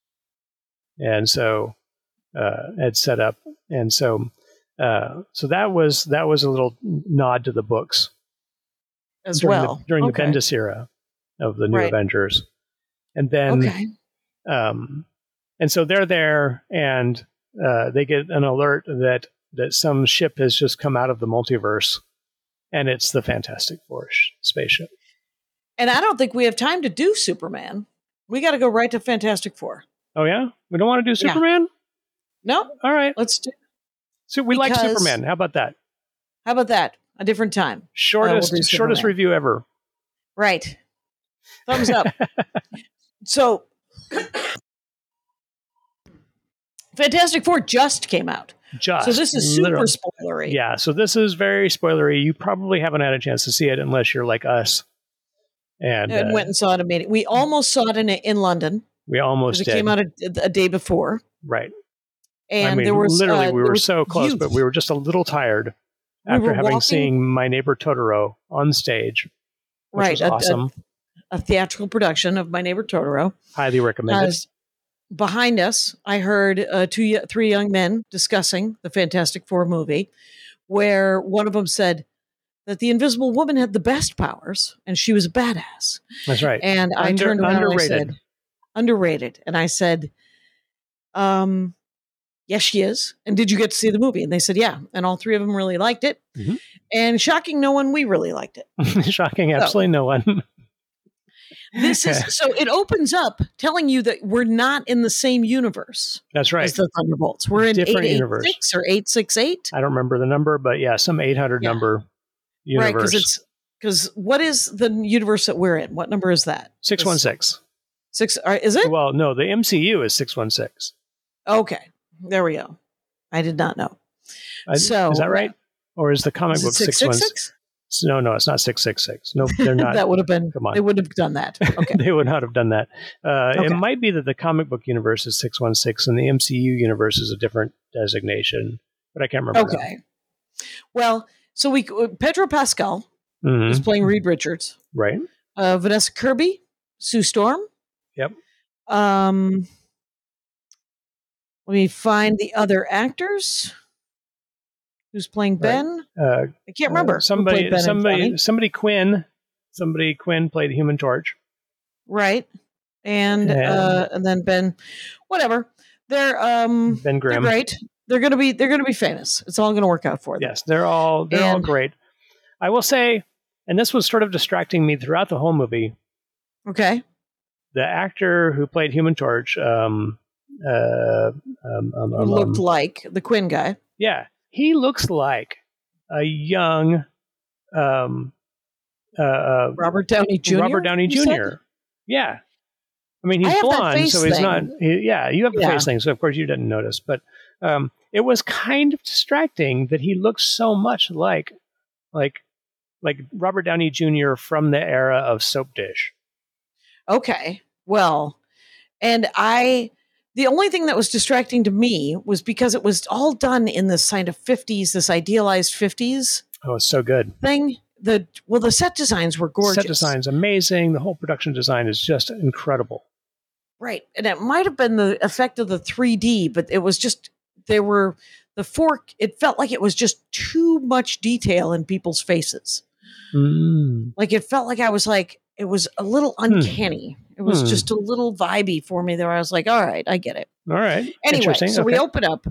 and so uh, had set up, and so uh, so that was that was a little nod to the books As during well. the, during okay. the Bendis era of the new Right. Avengers, and then Okay. um, and so they're there, and uh, they get an alert that that some ship has just come out of the multiverse, and it's the Fantastic Four sh- spaceship. And I don't think we have time to do Superman. We got to go right to Fantastic Four. Oh yeah, we don't want to do Yeah. Superman. No, All right, let's do. so we like Because- Superman. How about that? How about that? A different time. Shortest Uh, we'll do shortest Superman. review ever. Right. Thumbs up. So, Fantastic Four just came out. Just. So this is super literally. spoilery. Yeah, so this is very spoilery. You probably haven't had a chance to see it unless you're like us. And, And uh, went and saw it immediately. We almost saw it in in London. we almost It did. came out a, a day before. Right. And I mean, there was literally, uh, we there were was so close, youth. but we were just a little tired We after were having walking- seen My Neighbor Totoro on stage, which right, was a, a- awesome. A, theatrical production of My Neighbor Totoro. Highly recommended. As behind us, I heard uh, two, y- three young men discussing the Fantastic Four movie, where one of them said that the Invisible Woman had the best powers, and she was a badass. That's right. And I Under- turned around underrated. and I said, underrated. And I said, um, yes, she is. And did you get to see the movie? And they said, yeah. And all three of them really liked it. Mhm. And shocking no one, we really liked it. Shocking, absolutely no one. This is so it opens up telling you that we're not in the same universe That's right. as the Thunderbolts. We're in Different eight eight universe. six or eight six eight. I don't remember the number, but yeah, some eight hundred Yeah. number Right, universe. because it's because what is the universe that we're in? What number is that? six one six. Six uh, is it? Well, no, the M C U is six one six. Okay. There we go. I did not know. I- So- is that right? Or is the comic Is it book six six one six six? six? No, no, it's not six six six. No, they're not. That would have been Come on. they would have done that. Okay. They would not have done that. Uh, Okay. It might be that the comic book universe is six one six and the M C U universe is a different designation, but I can't remember. Okay. Well, so we Pedro Pascal Now. Mhm. is playing Reed Richards. Right. Uh, Vanessa Kirby, Sue Storm. Yep. Um, let me find the other actors. Who's playing Ben? Uh, I can't remember. uh, who somebody, played Ben and somebody, Johnny. somebody Quinn. Somebody Quinn played Human Torch. Right, and And- uh, and then Ben. Whatever. They're um, Ben they're Grimm. great. They're gonna be they're gonna be famous. It's all gonna work out for them. Yes, they're all they're all And- great. I will say, and this was sort of distracting me throughout the whole movie. Okay. The actor who played Human Torch, um, uh, um, um, Who um, looked um, like the Quinn guy? yeah, he looks like a young um, uh, uh, Robert Downey Junior Robert Downey you said? Junior Yeah, I mean I he's have that blonde, face so he's thing. not. He, yeah, you have the Yeah. face thing, so of course you didn't notice. But um, it was kind of distracting that he looks so much like, like, like Robert Downey Junior from the era of Soap Dish. Okay. Well, and I, the only thing that was distracting to me was because it was all done in this kind of fifties, this idealized fifties Oh, it's so good. thing. The, well, the set designs were gorgeous. Set design's amazing. The whole production design is just incredible. Right. And it might have been the effect of the three D, but it was just, there were, the fork, it felt like it was just too much detail in people's faces. Mm. Like it felt like I was like, it was a little uncanny. It was Hmm. just a little vibey for me there. I was like, all right, I get it. All right. Anyway, Interesting. so we Okay. open up.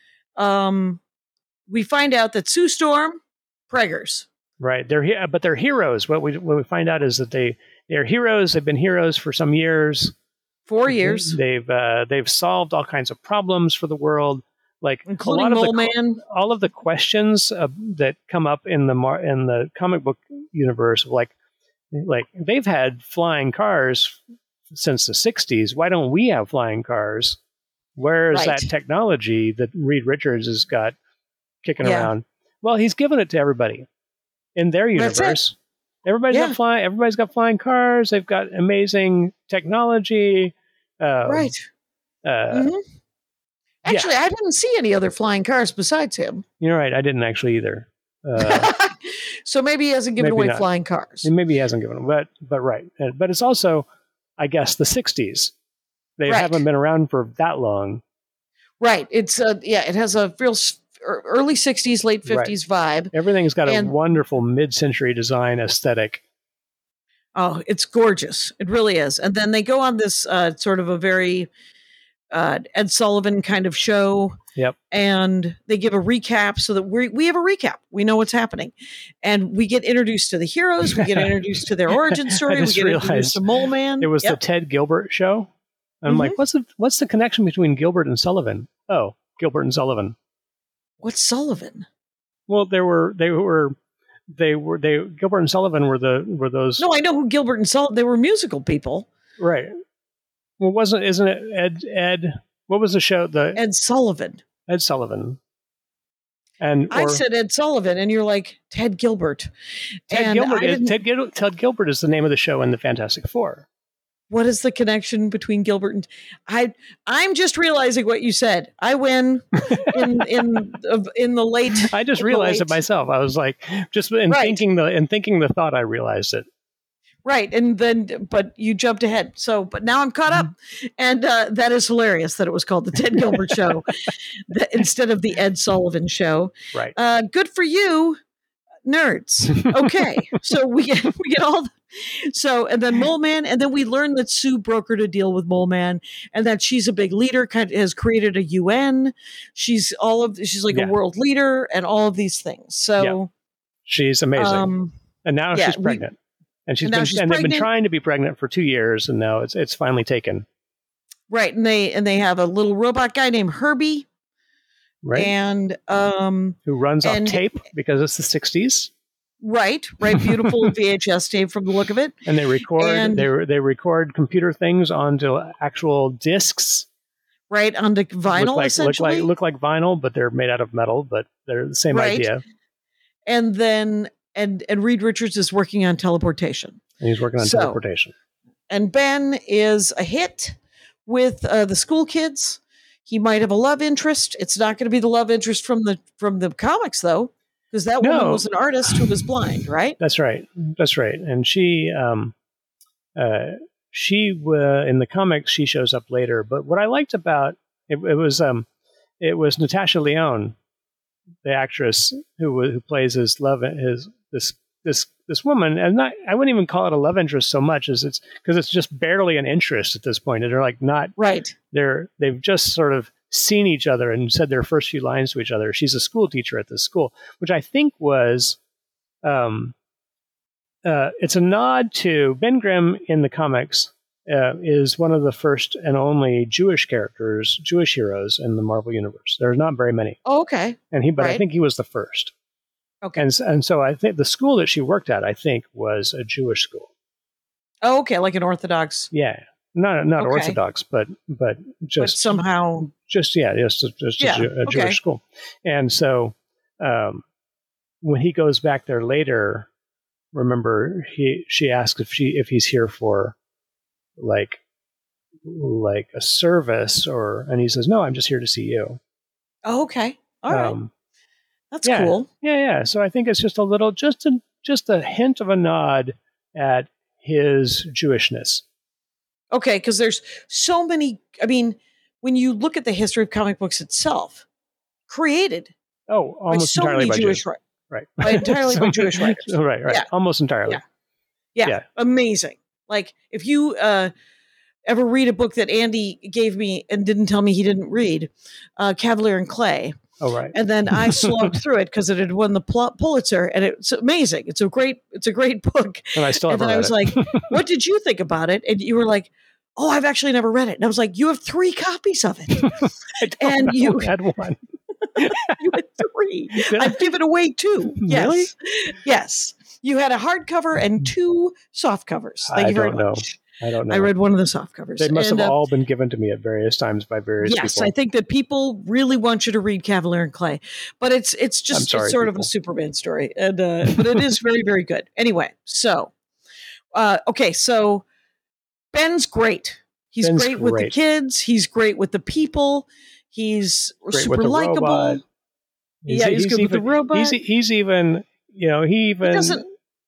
Um, we find out that Sue Storm, preggers. Right. They're he- but they're heroes. What we what we find out is that they they're heroes. They've been heroes for some years. Four years, They've uh, they've solved all kinds of problems for the world. Like including a lot Mole of the, Man. all of the questions uh, that come up in the mar- in the comic book universe, like like they've had flying cars since the sixties. Why don't we have flying cars? Where is Right. that technology that Reed Richards has got kicking Yeah. around? Well, he's given it to everybody in their That's it. universe. Everybody's Yeah. got flying. Everybody's got flying cars. They've got amazing technology. Uh, Right. Uh, Mhm. Actually, I didn't see any other flying cars besides him. You're right. I didn't actually either. Uh, So maybe he hasn't given Maybe away not. flying cars. and maybe he hasn't given them, but but right. Uh, But it's also, I guess, the sixties. They Right. haven't been around for that long. Right. It's uh yeah, it has a real s- er- early sixties, late Right. fifties vibe. Everything's got And- a wonderful mid-century design aesthetic. Oh, it's gorgeous. It really is. And then they go on this uh, sort of a very uh, Ed Sullivan kind of show. Yep. And they give a recap so that we we have a recap. We know what's happening. And we get introduced to the heroes. We get introduced to their origin story. We just get realized introduced to Mole Man. It was Yep. the Ted Gilbert show. I'm like, what's the what's the connection between Gilbert and Sullivan? Oh, Gilbert and Sullivan. What's Sullivan? Well, there were they were they were they Gilbert and Sullivan were the were those No, I know who Gilbert and Sullivan. They were musical people. right. Well, wasn't isn't it Ed Ed What was the show? The Ed Sullivan. Ed Sullivan. And I or, said Ed Sullivan, and you're like Ted Gilbert. Ted and Gilbert. I Is, didn't- Ted, Gil- Ted Gilbert is the name of the show in the Fantastic Four. What is the connection between Gilbert and I? I'm just realizing what you said. I win in in in the late. I just in the realized late- it myself. I was like, just in Right. thinking the in thinking the thought, I realized it. Right, and then but you jumped ahead. So, but now I'm caught up, and uh, that is hilarious that it was called the Ted Gilbert Show that, instead of the Ed Sullivan Show. Right. Uh, good for you, nerds. Okay, so we get we get all. The, so and then Mole Man, and then we learn that Sue brokered a deal with Mole Man, and that she's a big leader. Kind of has created a U N. She's all of she's like Yeah. a world leader, and all of these things. So She's amazing. um, and now yeah, she's we- pregnant. And she's and now been she's and they've been pregnant. trying to be pregnant for two years, and now it's it's finally taken. right, and they and they have a little robot guy named Herbie, Right. and um, Who runs off and- tape because it's the sixties, right, right, beautiful V H S tape from the look of it. and they record And- they they record computer things onto actual discs. Right, onto vinyl, look like, essentially. look like look like vinyl, but they're made out of metal. But they're the same Right. idea. and then and and Reed Richards is working on teleportation. And he's working on So- teleportation. And Ben is a hit with uh, the school kids. He might have a love interest. It's not going to be the love interest from the from the comics, though, because that woman No. was an artist who was blind, right? That's right. That's right. And she, um, uh, she uh, in the comics, she shows up later. But what I liked about it, it was, um, it was Natasha Lyonne, the actress who wa- who plays his love, his this this this woman, and not I wouldn't even call it a love interest so much as it's because it's just barely an interest at this point. And they're like not Right. they're they've just sort of seen each other and said their first few lines to each other. She's a school teacher at this school, which I think was, um, uh, it's a nod to Ben Grimm in the comics. Uh, is one of the first and only Jewish characters, Jewish heroes in the Marvel universe. There's not very many, Oh, okay. and he, but I Right. think he was the first. Okay. And s- and so I think the school that she worked at, I think, was a Jewish school. Oh, okay. Like an Orthodox, Yeah, not not Okay. Orthodox, but but but just somehow. just yeah, just just Yeah, a, Jew- a okay. Jewish school. And so um, when he goes back there later, remember he she asks if she if he's here for like like a service or and he says no, I'm just here to see you. Oh, okay. All right. Um, That's yeah. cool. Yeah, yeah. So I think it's just a little, just a just a hint of a nod at his Jewishness. Okay, because there's so many. I mean, when you look at the history of comic books itself, created Oh, by almost so entirely many by Jewish, Jews. ri- Right. by entirely by Jewish writers. Right, right. Yeah. Almost entirely. Yeah. Yeah, Yeah. amazing. Like if you uh, ever read a book that Andy gave me and didn't tell me he didn't read, uh, Cavalier and Clay, Oh, right. and then I slogged through it because it had won the Pul- Pulitzer, and it's amazing. It's a great, it's a great book. And I still And haven't then I read was it. like, "What did you think about it?" And you were like, "Oh, I've actually never read it." And I was like, "You have three copies of it." I don't and know. you- I had one. You had three. Did I? I've given away two. Yes. Really? Yes. You had a hardcover and two soft covers. Thank I you very don't know. much. I don't know. I read one of the soft covers. They must And, have uh, all been given to me at various times by various yes, people. I think that people really want you to read Cavalier and Clay, but it's it's I'm just sorry, it's sort of people. a Superman story, and uh, but it is very very good. Anyway, so uh, okay, so Ben's great. He's Ben's great, with the great. kids. He's great with the people. He's Great super with the likable. robot. Yeah, he's good with the even, robot. He's, he's even, you know, he even He doesn't.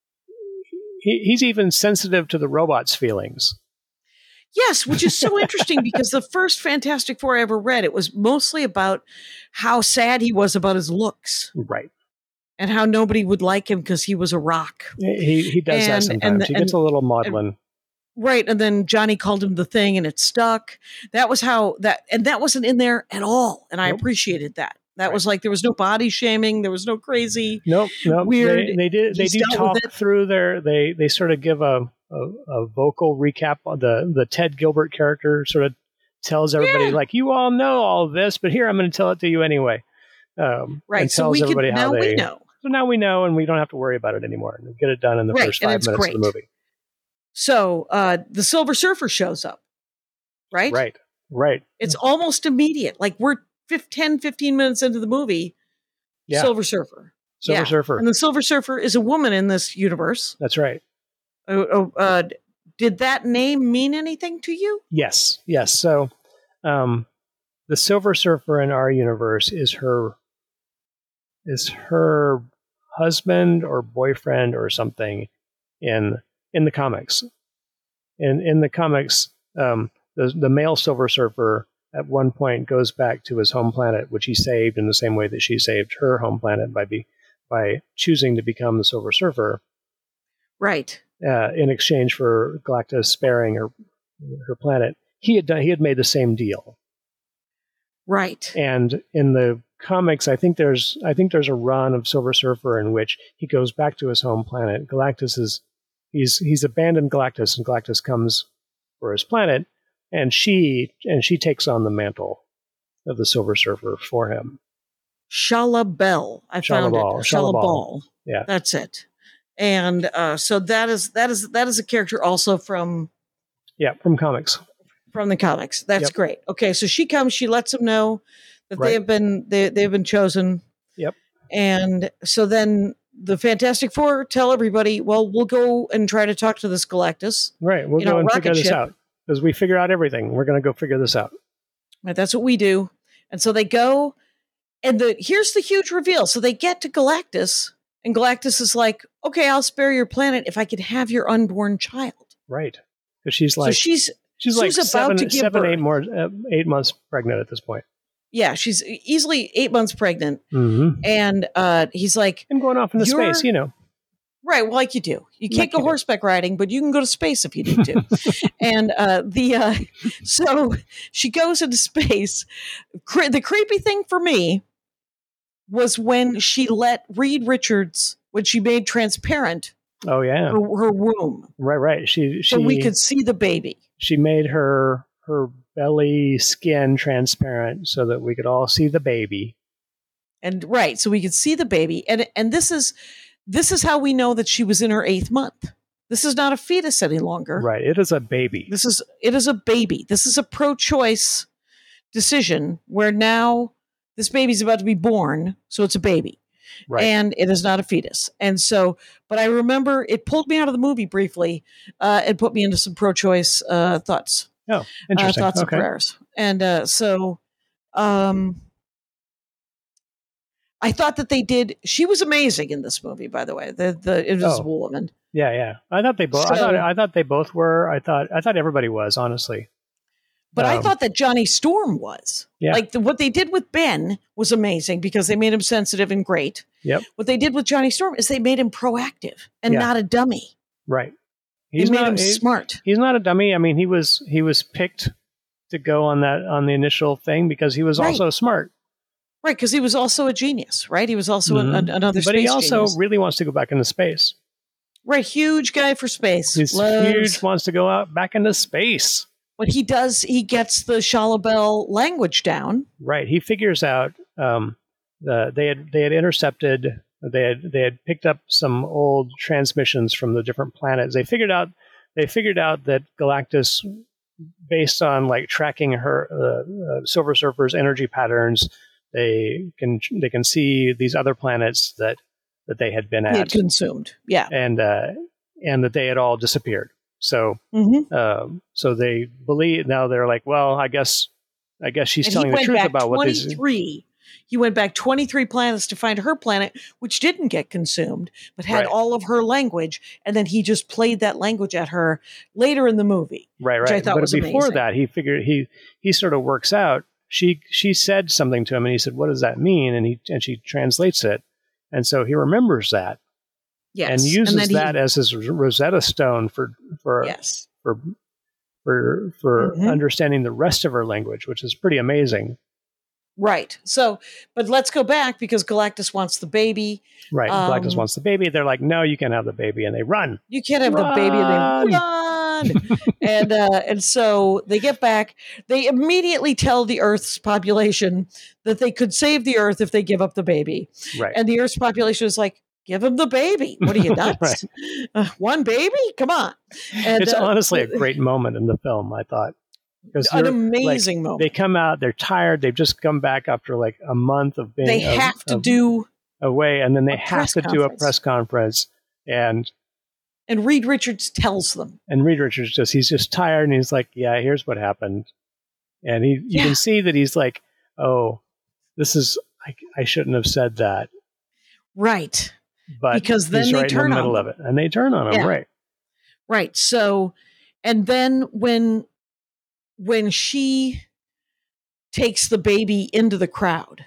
he, he's even sensitive to the robot's feelings. Yes, which is so interesting because the first Fantastic Four I ever read, it was mostly about how sad he was about his looks Right. and how nobody would like him because he was a rock. He he does And- that and sometimes. the- he gets and- a little maudlin. Right. And then Johnny called him the thing and it stuck. That was how that, and that wasn't in there at all. And I Nope. appreciated that. That Right. was like, there was no body shaming. There was no crazy. Nope, nope. weird. They, they did. They He's do dealt talk with it. through their. They they sort of give a, a a vocal recap on the the Ted Gilbert character. Sort of tells everybody Yeah. like, you all know all of this, but here I'm going to tell it to you anyway. Um, Right. and So tells we can, everybody how now they. we know. So now we know, and we don't have to worry about it anymore. And get it done in the Right, first and five it's minutes of the great. movie. So uh, the Silver Surfer shows up. Right. Right. Right. It's almost immediate. Like we're ten, fifteen minutes into the movie. Yeah. Silver Surfer. Silver yeah. Surfer. And the Silver Surfer is a woman in this universe. That's right. Uh, uh, did that name mean anything to you? Yes. Yes. So um, the Silver Surfer in our universe is her is her husband or boyfriend or something in in the comics. In in the comics, um, the the male Silver Surfer at one point goes back to his home planet, which he saved in the same way that she saved her home planet by be by choosing to become the Silver Surfer. Right. Uh, in exchange for Galactus sparing her her planet, he had done, he had made the same deal. Right. And in the comics, I think there's I think there's a run of Silver Surfer in which he goes back to his home planet. Galactus is he's he's abandoned Galactus, and Galactus comes for his planet, and she and she takes on the mantle of the Silver Surfer for him. Shala Bell. I found Shalabal. it. Shala Shalabal. Ball. Yeah. That's it. And uh, so that is that is that is a character also from Yeah, from comics. from the comics. That's Yep. great. Okay, so she comes, she lets them know that Right. they have been they they've been chosen. Yep. And so then the Fantastic Four tell everybody, well, we'll go and try to talk to this Galactus. Right. We'll You go know, and rocket figure this ship. out. Because we figure out everything. We're going to go figure this out. Right, that's what we do. And so they go, and the here's the huge reveal. So they get to Galactus, and Galactus is like, okay, I'll spare your planet if I could have your unborn child. Right. Because she's like so she's she's like she's about seven, to give seven birth. eight more uh, eight months pregnant at this point. Yeah, she's easily eight months pregnant. Mm-hmm. And uh, he's like, And going off into You're- space, you know. right, well, like you do. You can't Like go you do. horseback riding, but you can go to space if you need to. and uh, the uh, so she goes into space. Cre- the creepy thing for me was when she let Reed Richards, when she made transparent Oh yeah. her, her womb, Right, right. She she so we could see the baby. she made her her belly skin transparent so that we could all see the baby. And right, so we could see the baby. And and this is this is how we know that she was in her eighth month. This is not a fetus any longer. Right. It is a baby. This is it is a baby. This is a pro-choice decision where now this baby's about to be born, so it's a baby. Right. And it is not a fetus. And so, but I remember it pulled me out of the movie briefly uh, and put me into some pro-choice uh, thoughts, oh, uh, interesting. thoughts okay. and prayers. And uh, so, um, I thought that they did. She was amazing in this movie, by the way, the the Invisible Woman. Yeah, yeah. I thought they both. I So- thought. I thought they both were. I thought. I thought everybody was. Honestly. But I Um, thought that Johnny Storm was. Yeah. Like the, what they did with Ben was amazing because they made him sensitive and great. Yep. What they did with Johnny Storm is they made him proactive and Yeah. not a dummy. Right. They made not. him he- smart. he's not a dummy. I mean, he was. He was picked to go on that on the initial thing because he was Right. also smart. Right, because he was also a genius, right? He was also an, Mhm. an, another But he space also genius. really wants to go back into space. Right, huge guy for space. He's Loves- huge. Wants to go out back into space. But he does, he gets the Shalabel language down. Right. He figures out um, the they had they had intercepted they had they had picked up some old transmissions from the different planets. They figured out they figured out that Galactus, based on like tracking her uh, uh, Silver Surfer's energy patterns, they can they can see these other planets that that they had been He had at, consumed. Yeah. and uh, and that they had all disappeared. So Mm-hmm. um, so they believe now they're like, well, I guess I guess she's And telling he the went truth back about what they twenty-three. He went back twenty-three planets to find her planet, which didn't get consumed, but had Right. all of her language. And then he just played that language at her later in the movie. Right, which right. I thought but was before amazing. that, he figured he he sort of works out. She she said something to him, and he said, "What does that mean?" And he and she translates it, and so he remembers that Yes. and uses then he- that as his Rosetta Stone for for Yes. for for for Mhm. understanding the rest of her language, which is pretty amazing. Right. So, but let's go back because Galactus wants the baby. Right, Um, Galactus wants the baby. They're like, "No, you can't have the baby," and they run. You can't have the baby and they run. and uh, and so they get back. They immediately tell the Earth's population that they could save the Earth if they give up the baby. Right. And the Earth's population is like, give him the baby. What are you nuts? Right. uh, one baby? Come on. And, It's uh, honestly a great moment in the film, I thought. An amazing like, moment. They come out, they're tired, they've just come back after like a month of being They have of, to of do away, and then they have press to do a conference. press conference, and and Reed Richards tells them. and Reed Richards just he's just tired, and he's like, yeah, here's what happened, and he you Yeah. can see that he's like, oh, this is I, I shouldn't have said that, Right. but Because then he's they right turn in the on middle them. of it, and they turn on him, Yeah. right? Right. So, and then when when she takes the baby into the crowd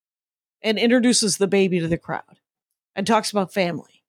and introduces the baby to the crowd and talks about family.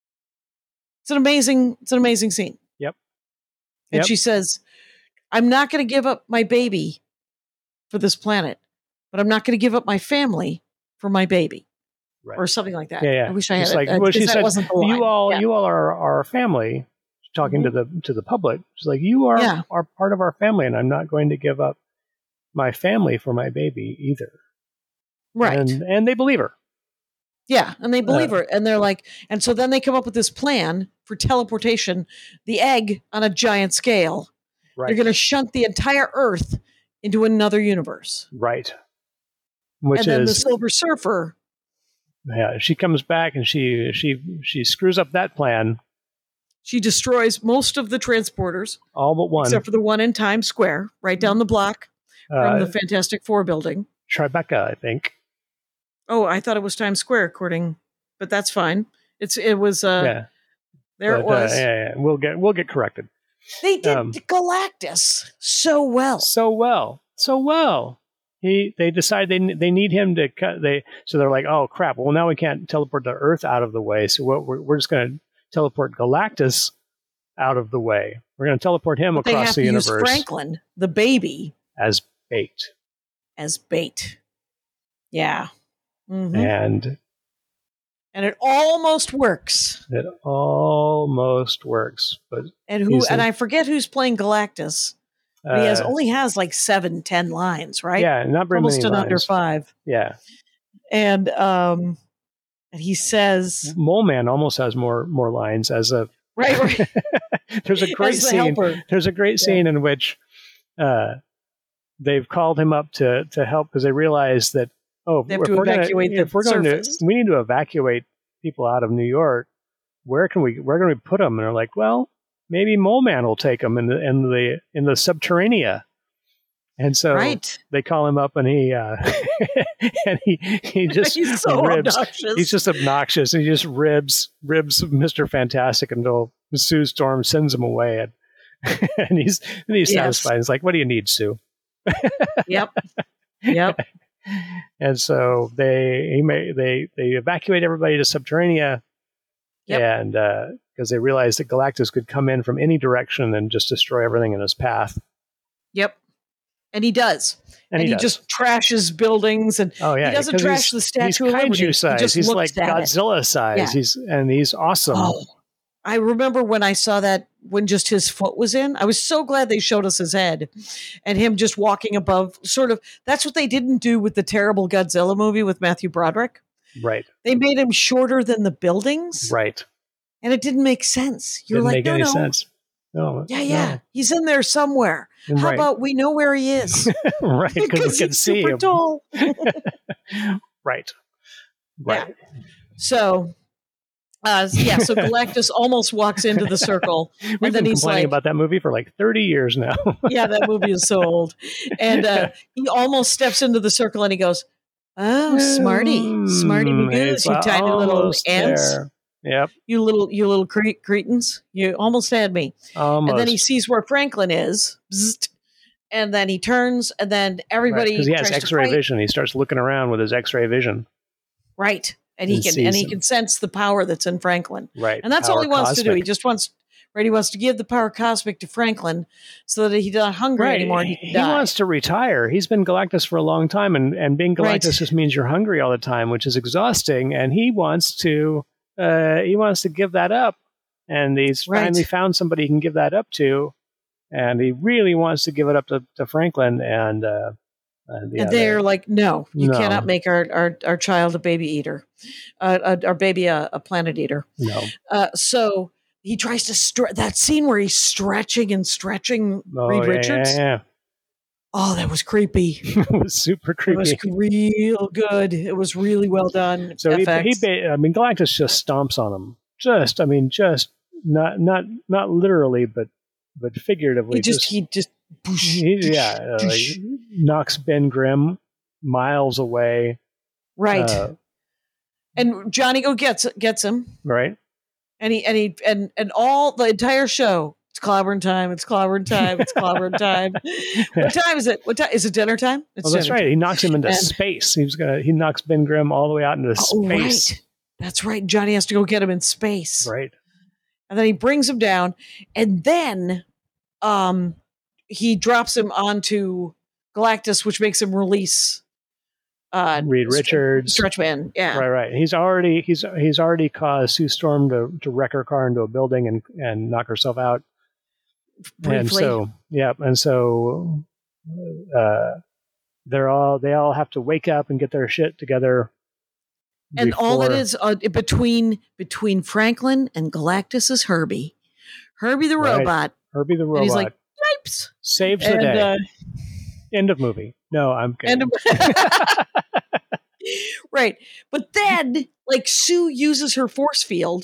It's an amazing, it's an amazing scene. Yep. And Yep. she says, I'm not going to give up my baby for this planet, but I'm not going to give up my family for my baby. Right. Or something like that. Yeah, yeah. I wish I Just had like, it. well, she because that said, wasn't the line. you all, Yeah. you all are our family. Talking Mhm. to the to the public, she's like, you are Yeah. are part of our family, and I'm not going to give up my family for my baby either. Right. And and they believe her. Yeah, and they believe Uh, her, and they're like, and so then they come up with this plan for teleportation, the egg on a giant scale. Right. They're going to shunt the entire Earth into another universe. Right. Which and then the is Silver Surfer. yeah, she comes back and she she she screws up that plan. She destroys most of the transporters, all but one. except for the one in Times Square, right down the block from Uh, the Fantastic Four building. Tribeca, I think. Oh, I thought it was Times Square, according, but that's fine. It's it was uh, yeah. there it But, uh, was. yeah, yeah, we'll get we'll get corrected. They did Um, Galactus so well. So well, so well. He they decide they they need him to cut. They so they're like, oh crap. Well, now we can't teleport the Earth out of the way. So what we're we're just going to teleport Galactus out of the way. We're going to teleport him But they across have the to universe use Franklin, the baby, as bait. as bait. Yeah. Mhm. And And it almost works. it almost works, but And who He's and a- I forget who's playing Galactus. But he has uh, only has like seven, ten lines, right? yeah, not very Almost many an under lines. five. Yeah, And um and he says Mole Man almost has more more lines as a. right, right. There's a great as the scene. helper. There's a great scene in which uh, they've called him up to to help because they realize that oh, They have if to we're gonna- evacuate the if we're going to, surface. we need to evacuate people out of New York. Where can we? Where can we put them? And they're like, well, maybe Mole Man will take them in the in the in the Subterranea. And so Right. they call him up, and he uh, and he he just He's so ribs. obnoxious. He's just obnoxious, and he just ribs ribs Mister Fantastic until Sue Storm sends him away, and, and he's and he's Yes. satisfied. He's like, "What do you need, Sue?" Yep. Yep. And so they he may, they they evacuate everybody to Subterranea, Yep. and because they realize that Galactus could come in from any direction and just destroy everything in his path. Yep. And he does. And, And, he, he, does. just trashes buildings, and oh yeah, he doesn't because trash he's- the Statue he's of Liberty. kaiju size. He just He's looks like at it. Godzilla size. Yeah. He's and he's awesome. Oh, I remember when I saw that when just his foot was in. I was so glad they showed us his head and him just walking above. Sort of. That's what they didn't do with the terrible Godzilla movie with Matthew Broderick. Right, They made him shorter than the buildings, right. and it didn't make sense. You're Didn't like, make no, any no, sense. No, yeah, yeah, he's in there somewhere. no. How right, about we know where he is? right, because we can he's see super him. tall. Right, right. So, uh, yeah, so Galactus almost walks into the circle, We've and been then he's complaining like, about that movie for like thirty years now. yeah, that movie is so old. And uh, he almost steps into the circle and he goes, oh, smarty, smarty Mm, magoos, it's you tiny little almost ants, there. Yep, you little, you little cre- cretins, you almost had me. almost. And then he sees where Franklin is, bzzzt, and then he turns, and then everybody because he has tries to X-ray fight. vision. He starts looking around with his X-ray vision. Right. And he And can and he sees him. can sense the power that's in Franklin. Right, And that's all power he wants to do. He cosmic. just wants right, he wants to give the power cosmic to Franklin so that he's not hungry Right. anymore and he can He die. wants to retire. He's been Galactus for a long time, and, and being Galactus Right. just means you're hungry all the time, which is exhausting. And he wants to uh, he wants to give that up. And he's Right. finally found somebody he can give that up to, and he really wants to give it up to, to Franklin. And uh, and, yeah, and they're they- like, no, you No. cannot make our, our, our child a baby eater, uh, uh, our baby a, a planet eater. no, Uh, so he tries to stretch that scene where he's stretching and stretching oh, Reed yeah, Richards. yeah, yeah. Oh, that was creepy. It was super creepy. It was real good. It was really well done. So he, F X. he, I mean, Galactus just stomps on him. Just, I mean, just not, not, not literally, but, but figuratively. He just, he just, he, yeah, uh, he knocks Ben Grimm miles away. right. Uh, and Johnny go gets gets him. right. And he and he and and all the entire show. It's clobbering time. It's clobbering time. It's clobbering time. What time is it? What time is it? Dinner time? It's Oh, that's dinner right. time. He knocks him into And- space. He's gonna. He knocks Ben Grimm all the way out into Oh, space. right. That's right. Johnny has to go get him in space. Right. And then he brings him down, and then um, he drops him onto Galactus, which makes him release uh, Reed Richards. Stretchman. Yeah, Right. Right. He's already. He's he's already caused Sue Storm to, to wreck her car into a building and and knock herself out. briefly. And so, yeah, and so uh, they're all they all have to wake up and get their shit together. and all it before- is uh, between between Franklin and Galactus is Herbie, Herbie the Right. robot, Herbie the robot and he's like, "Yipes!" saves the And day. uh, End of movie. No, I'm kidding. and right, but then like Sue uses her force field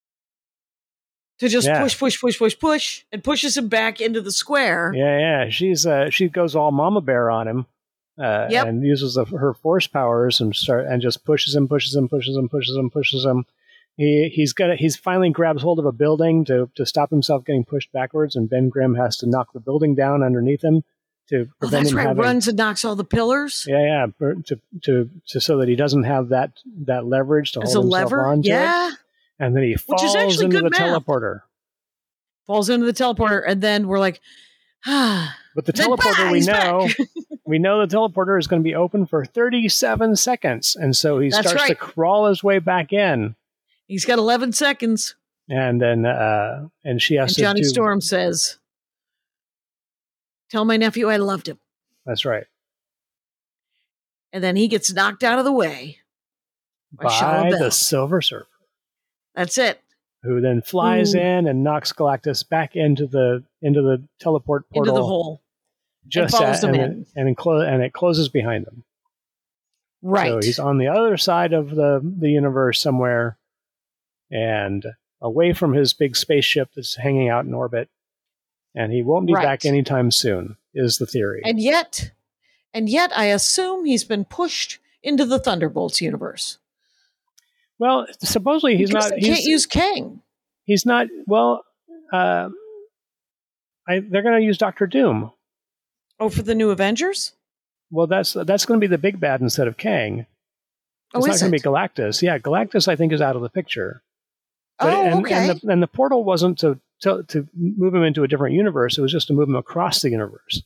to just Yeah. push, push, push, push, push, and pushes him back into the square. yeah, yeah. She's uh, she goes all mama bear on him. Uh, Yep. and uses the, her force powers and start and just pushes him, pushes him, pushes him, pushes him, pushes him. He he's got he's finally grabs hold of a building to to stop himself getting pushed backwards, and Ben Grimm has to knock the building down underneath him to Oh, prevent that's him right. having Runs and knocks all the pillars. yeah yeah per- to, to to so that he doesn't have that that leverage to As a hold himself lever. onto it. Yeah. And then he Which falls is actually into good the math. teleporter. Falls into the teleporter, and then we're like, ah. But the Then, bah, teleporter, we he's know, back. we know the teleporter is going to be open for thirty-seven seconds, and so he That's starts to right. crawl his way back in, He's got eleven seconds. and then uh, and she has And to Johnny do. Storm says, "Tell my nephew I loved him." That's right. And then he gets knocked out of the way by, By Shia the LaBeouf. Silver Surfer, That's it. who then flies Ooh. in and knocks Galactus back into the into the teleport portal, Into the hole. just follows at- them and in. it, and, enclo- and it closes behind them. Right. So he's on the other side of the, the universe somewhere and away from his big spaceship that's hanging out in orbit. And he won't be Right. back anytime soon, is the theory. and yet, and yet I assume he's been pushed into the Thunderbolts universe. well, supposedly he's Because not. they He's, can't use Kang. he's not. Well, uh, I, they're going to use Doctor Doom. Oh, for the new Avengers? Well, that's that's going to be the big bad instead of Kang. Oh, It's not is going to it? be Galactus. Yeah, Galactus, I think, is out of the picture. But- Oh, and, okay. And the, and the portal wasn't to, to to move him into a different universe. It was just to move him across the universe,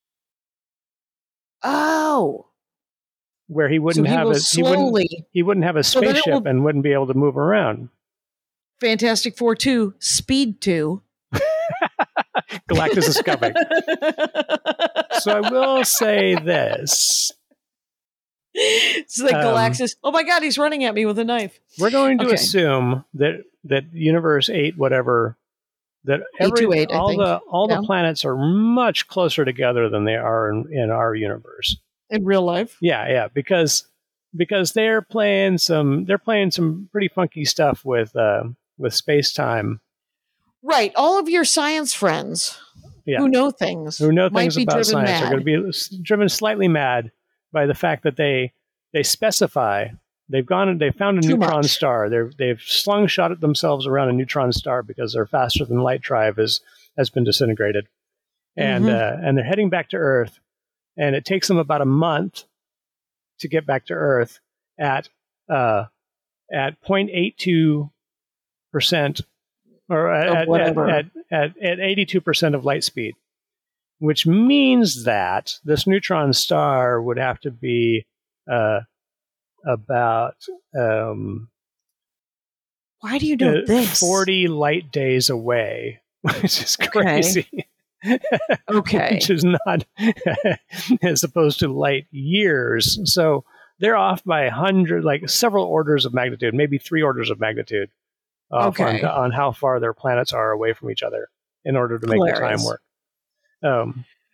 Oh. where he So wouldn't he have will a he wouldn't slowly, he wouldn't have a So then it spaceship will- and wouldn't be able to move around. Fantastic Four two, Speed two. Galactus is coming. So I will say this: It's like Um, Galactus. Oh my God, he's running at me with a knife. we're going to Okay. assume that that Universe Eight, whatever, that every eight two eight, I all think. the all Yeah. the planets are much closer together than they are in, in our universe. In real life. Yeah, yeah, because because they're playing some they're playing some pretty funky stuff with uh, with space time. Right. All of your science friends Yeah. who know things Who know might things be about driven science mad. are going to be s- driven slightly mad by the fact that they they specify they've gone and they found a Too neutron much. star. They're they've slung shot at themselves around a neutron star because their faster than light drive is has been disintegrated, and Mhm. uh, and they're heading back to Earth, and it takes them about a month to get back to Earth at uh, at zero point eight two percent or Of at, at, whatever. at, at, at eighty-two percent of light speed, which means that this neutron star would have to be uh, about um, Why do you know uh, this? forty light days away, which is Okay. crazy. Okay. Which is not as opposed to light years. So they're off by a hundred, like several orders of magnitude, maybe three orders of magnitude off Okay. on, on how far their planets are away from each other in order to make the time Hilarious. work. Um,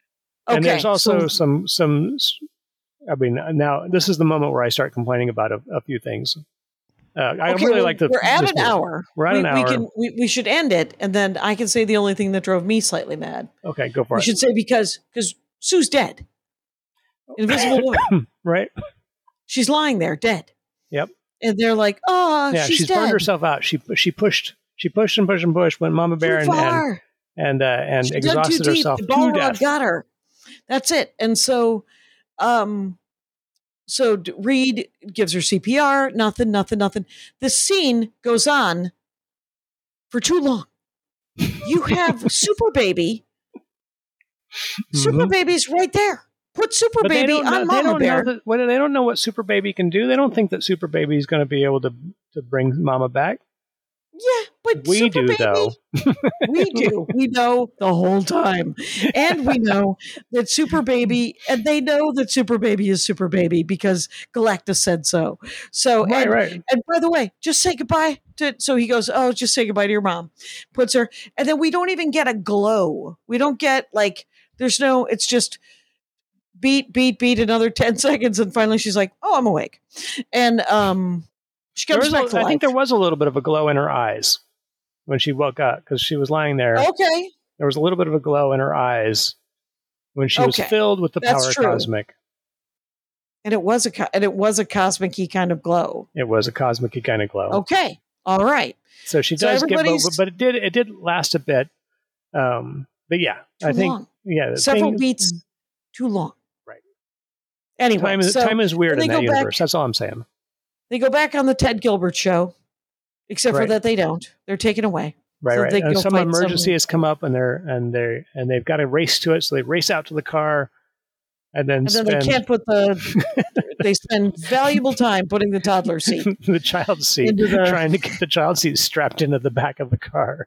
Okay, and there's also so, some some. I mean, now this is the moment where I start complaining about a, a few things. Uh, I okay, really well, like the. we're at this an movie. hour. We're at we, an hour. We, can, we, we should end it, and then I can say the only thing that drove me slightly mad. Okay, go for we it. We should say because because Sue's dead. Invisible Woman. Right. She's lying there, dead. Yep. And they're like, oh, yeah, she's, she's dead. burned herself out. She she pushed she pushed and pushed and pushed. Went Mama Bear too and far. and and, uh, and she exhausted too deep. herself The to Balrog death. got her. That's it. And so, um, so Reed gives her C P R. Nothing. Nothing. Nothing. The scene goes on for too long. You have Super Baby. Super Mm-hmm. Baby's right there. Put Super But Baby on know, Mama they don't Bear. Know that, what, they don't know what Super Baby can do. They don't think that Super Baby is going to be able to to bring Mama back. Yeah, but we Super do Baby, though. we do. We know the whole time, and we know that Super Baby, and they know that Super Baby is Super Baby because Galactus said so. So, right, and, right. and by the way, just say goodbye to. So he goes, "Oh, just say goodbye to your mom." Puts her, and then we don't even get a glow. We don't get like. There's no. It's just. Beat, beat, beat another ten seconds. And finally she's like, oh, I'm awake. And um, she comes back a, to I life. think there was a little bit of a glow in her eyes when she woke up because she was lying there. Okay. There was a little bit of a glow in her eyes when she okay. was filled with the That's power true. cosmic. And it was a co- and it was a cosmic-y kind of glow. It was a cosmic-y kind of glow. Okay. All right. So she so does get, but, everybody's- but it did it did last a bit. Um, but yeah, Too I think long. yeah, the Several thing- beats too long. Right. Anyway, Time is so time is weird they in that go back- universe. That's all I'm saying. They go back on the Ted Gilbert show, except for Right. that they don't. They're taken away. Right, So right. they can And go some fight emergency some- has come up, and they're and they and they've got to race to it. So they race out to the car, and then And then spend they can't put the. They spend valuable time putting the toddler seat. the child seat, Into the- trying to get the child seat strapped into the back of the car,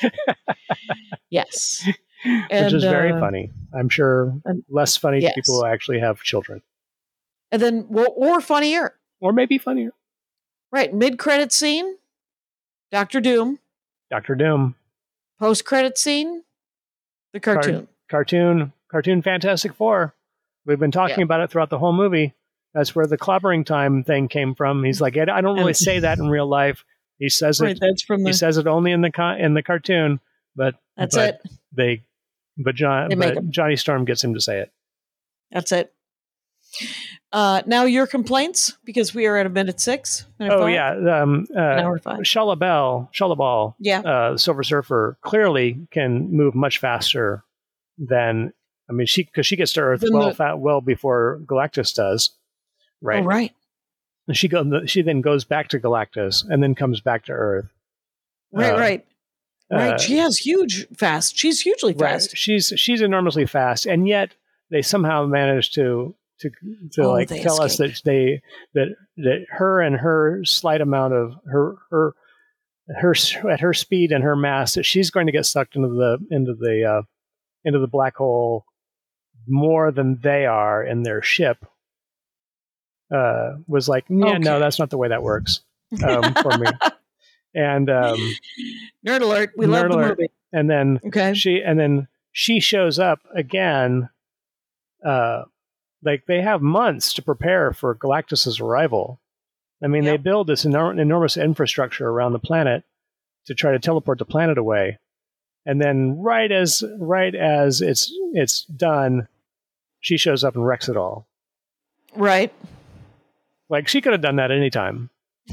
Yes. which And, is very uh, funny. I'm sure and- less funny yes. to people who actually have children, And then, well, or funnier. or maybe funnier. Right. Mid-credit scene, Doctor Doom. Doctor Doom, Post-credit scene, the cartoon. cartoon, cartoon, Fantastic Four. We've been talking Yeah. about it throughout the whole movie. That's where the clobbering time thing came from. He's like, I don't really And- say that in real life. He says Right. it. That's from He the. says it only in the con- in the cartoon, but That's but it. They, but John, They make but him. Johnny Storm gets him to say it. That's it. Uh, now your complaints, because we are at a minute six. Minute Oh five, yeah, um, uh, An hour five. Shala Bell, Shala Ball, Yeah. uh, the Silver Surfer clearly can move much faster than. I mean, she because she gets to Earth Than well the- fa- well before Galactus does, right? Oh, right. And she go she then goes back to Galactus and then comes back to Earth. Right. Uh, right. Right. uh, She has huge fast. She's hugely Right. fast. She's she's enormously fast, and yet they somehow manage to to to Oh, like they tell us that they that that her and her slight amount of her her her at her speed and her mass that she's going to get sucked into the into the uh, into the black hole more than they are in their ship. Uh, was like, yeah, Okay. no, that's not the way that works um, for me. And um, Nerd alert. We Nerd love the alert. movie. and then Okay. she and then she shows up again. Uh, like they have months to prepare for Galactus's arrival. I mean, they Yep. build this enor- enormous infrastructure around the planet to try to teleport the planet away, and then right as right as it's it's done, she shows up and wrecks it all. Right. Like she could have done that any time,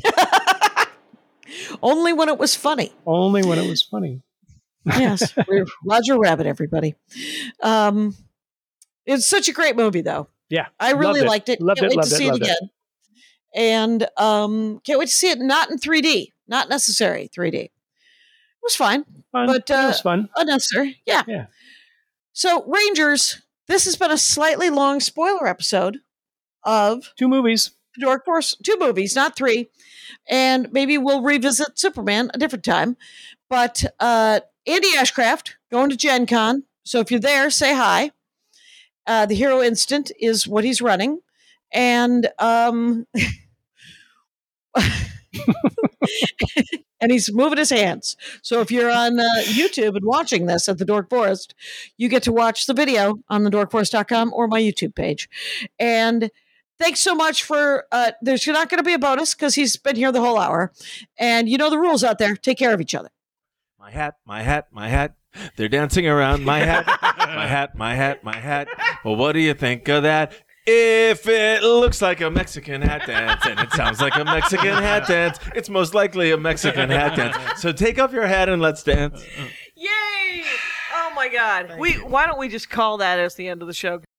Only when it was funny. only when it was funny. Yes. We're Roger Rabbit, everybody. Um, it's such a great movie, though. Yeah, I really loved it. liked it. Loved can't it, wait loved to it, see it loved it. again. And um, can't wait to see it not in three D. Not necessary three D. It was fine. Fun. But, it uh, was fun. Unnecessary. Yeah. Yeah. So, Rangers, this has been a slightly long spoiler episode of Two movies. The Dork Force, two movies, not three. And maybe we'll revisit Superman a different time. But uh, Andy Ashcraft going to Gen Con. So if you're there, say hi. Uh, the Hero Instant is what he's running. And um, and he's moving his hands. So if you're on uh, YouTube and watching this at the Dork Forest, you get to watch the video on the dork forest dot com or my YouTube page. And thanks so much for, uh, there's not going to be a bonus because he's been here the whole hour. And you know the rules out there. Take care of each other. My hat, my hat, my hat. They're dancing around my hat, my hat, my hat, my hat. Well, what do you think of that? If it looks like a Mexican hat dance and it sounds like a Mexican hat dance, it's most likely a Mexican hat dance. So take off your hat and let's dance. Yay! Oh my God. We, why don't we just call that as the end of the show?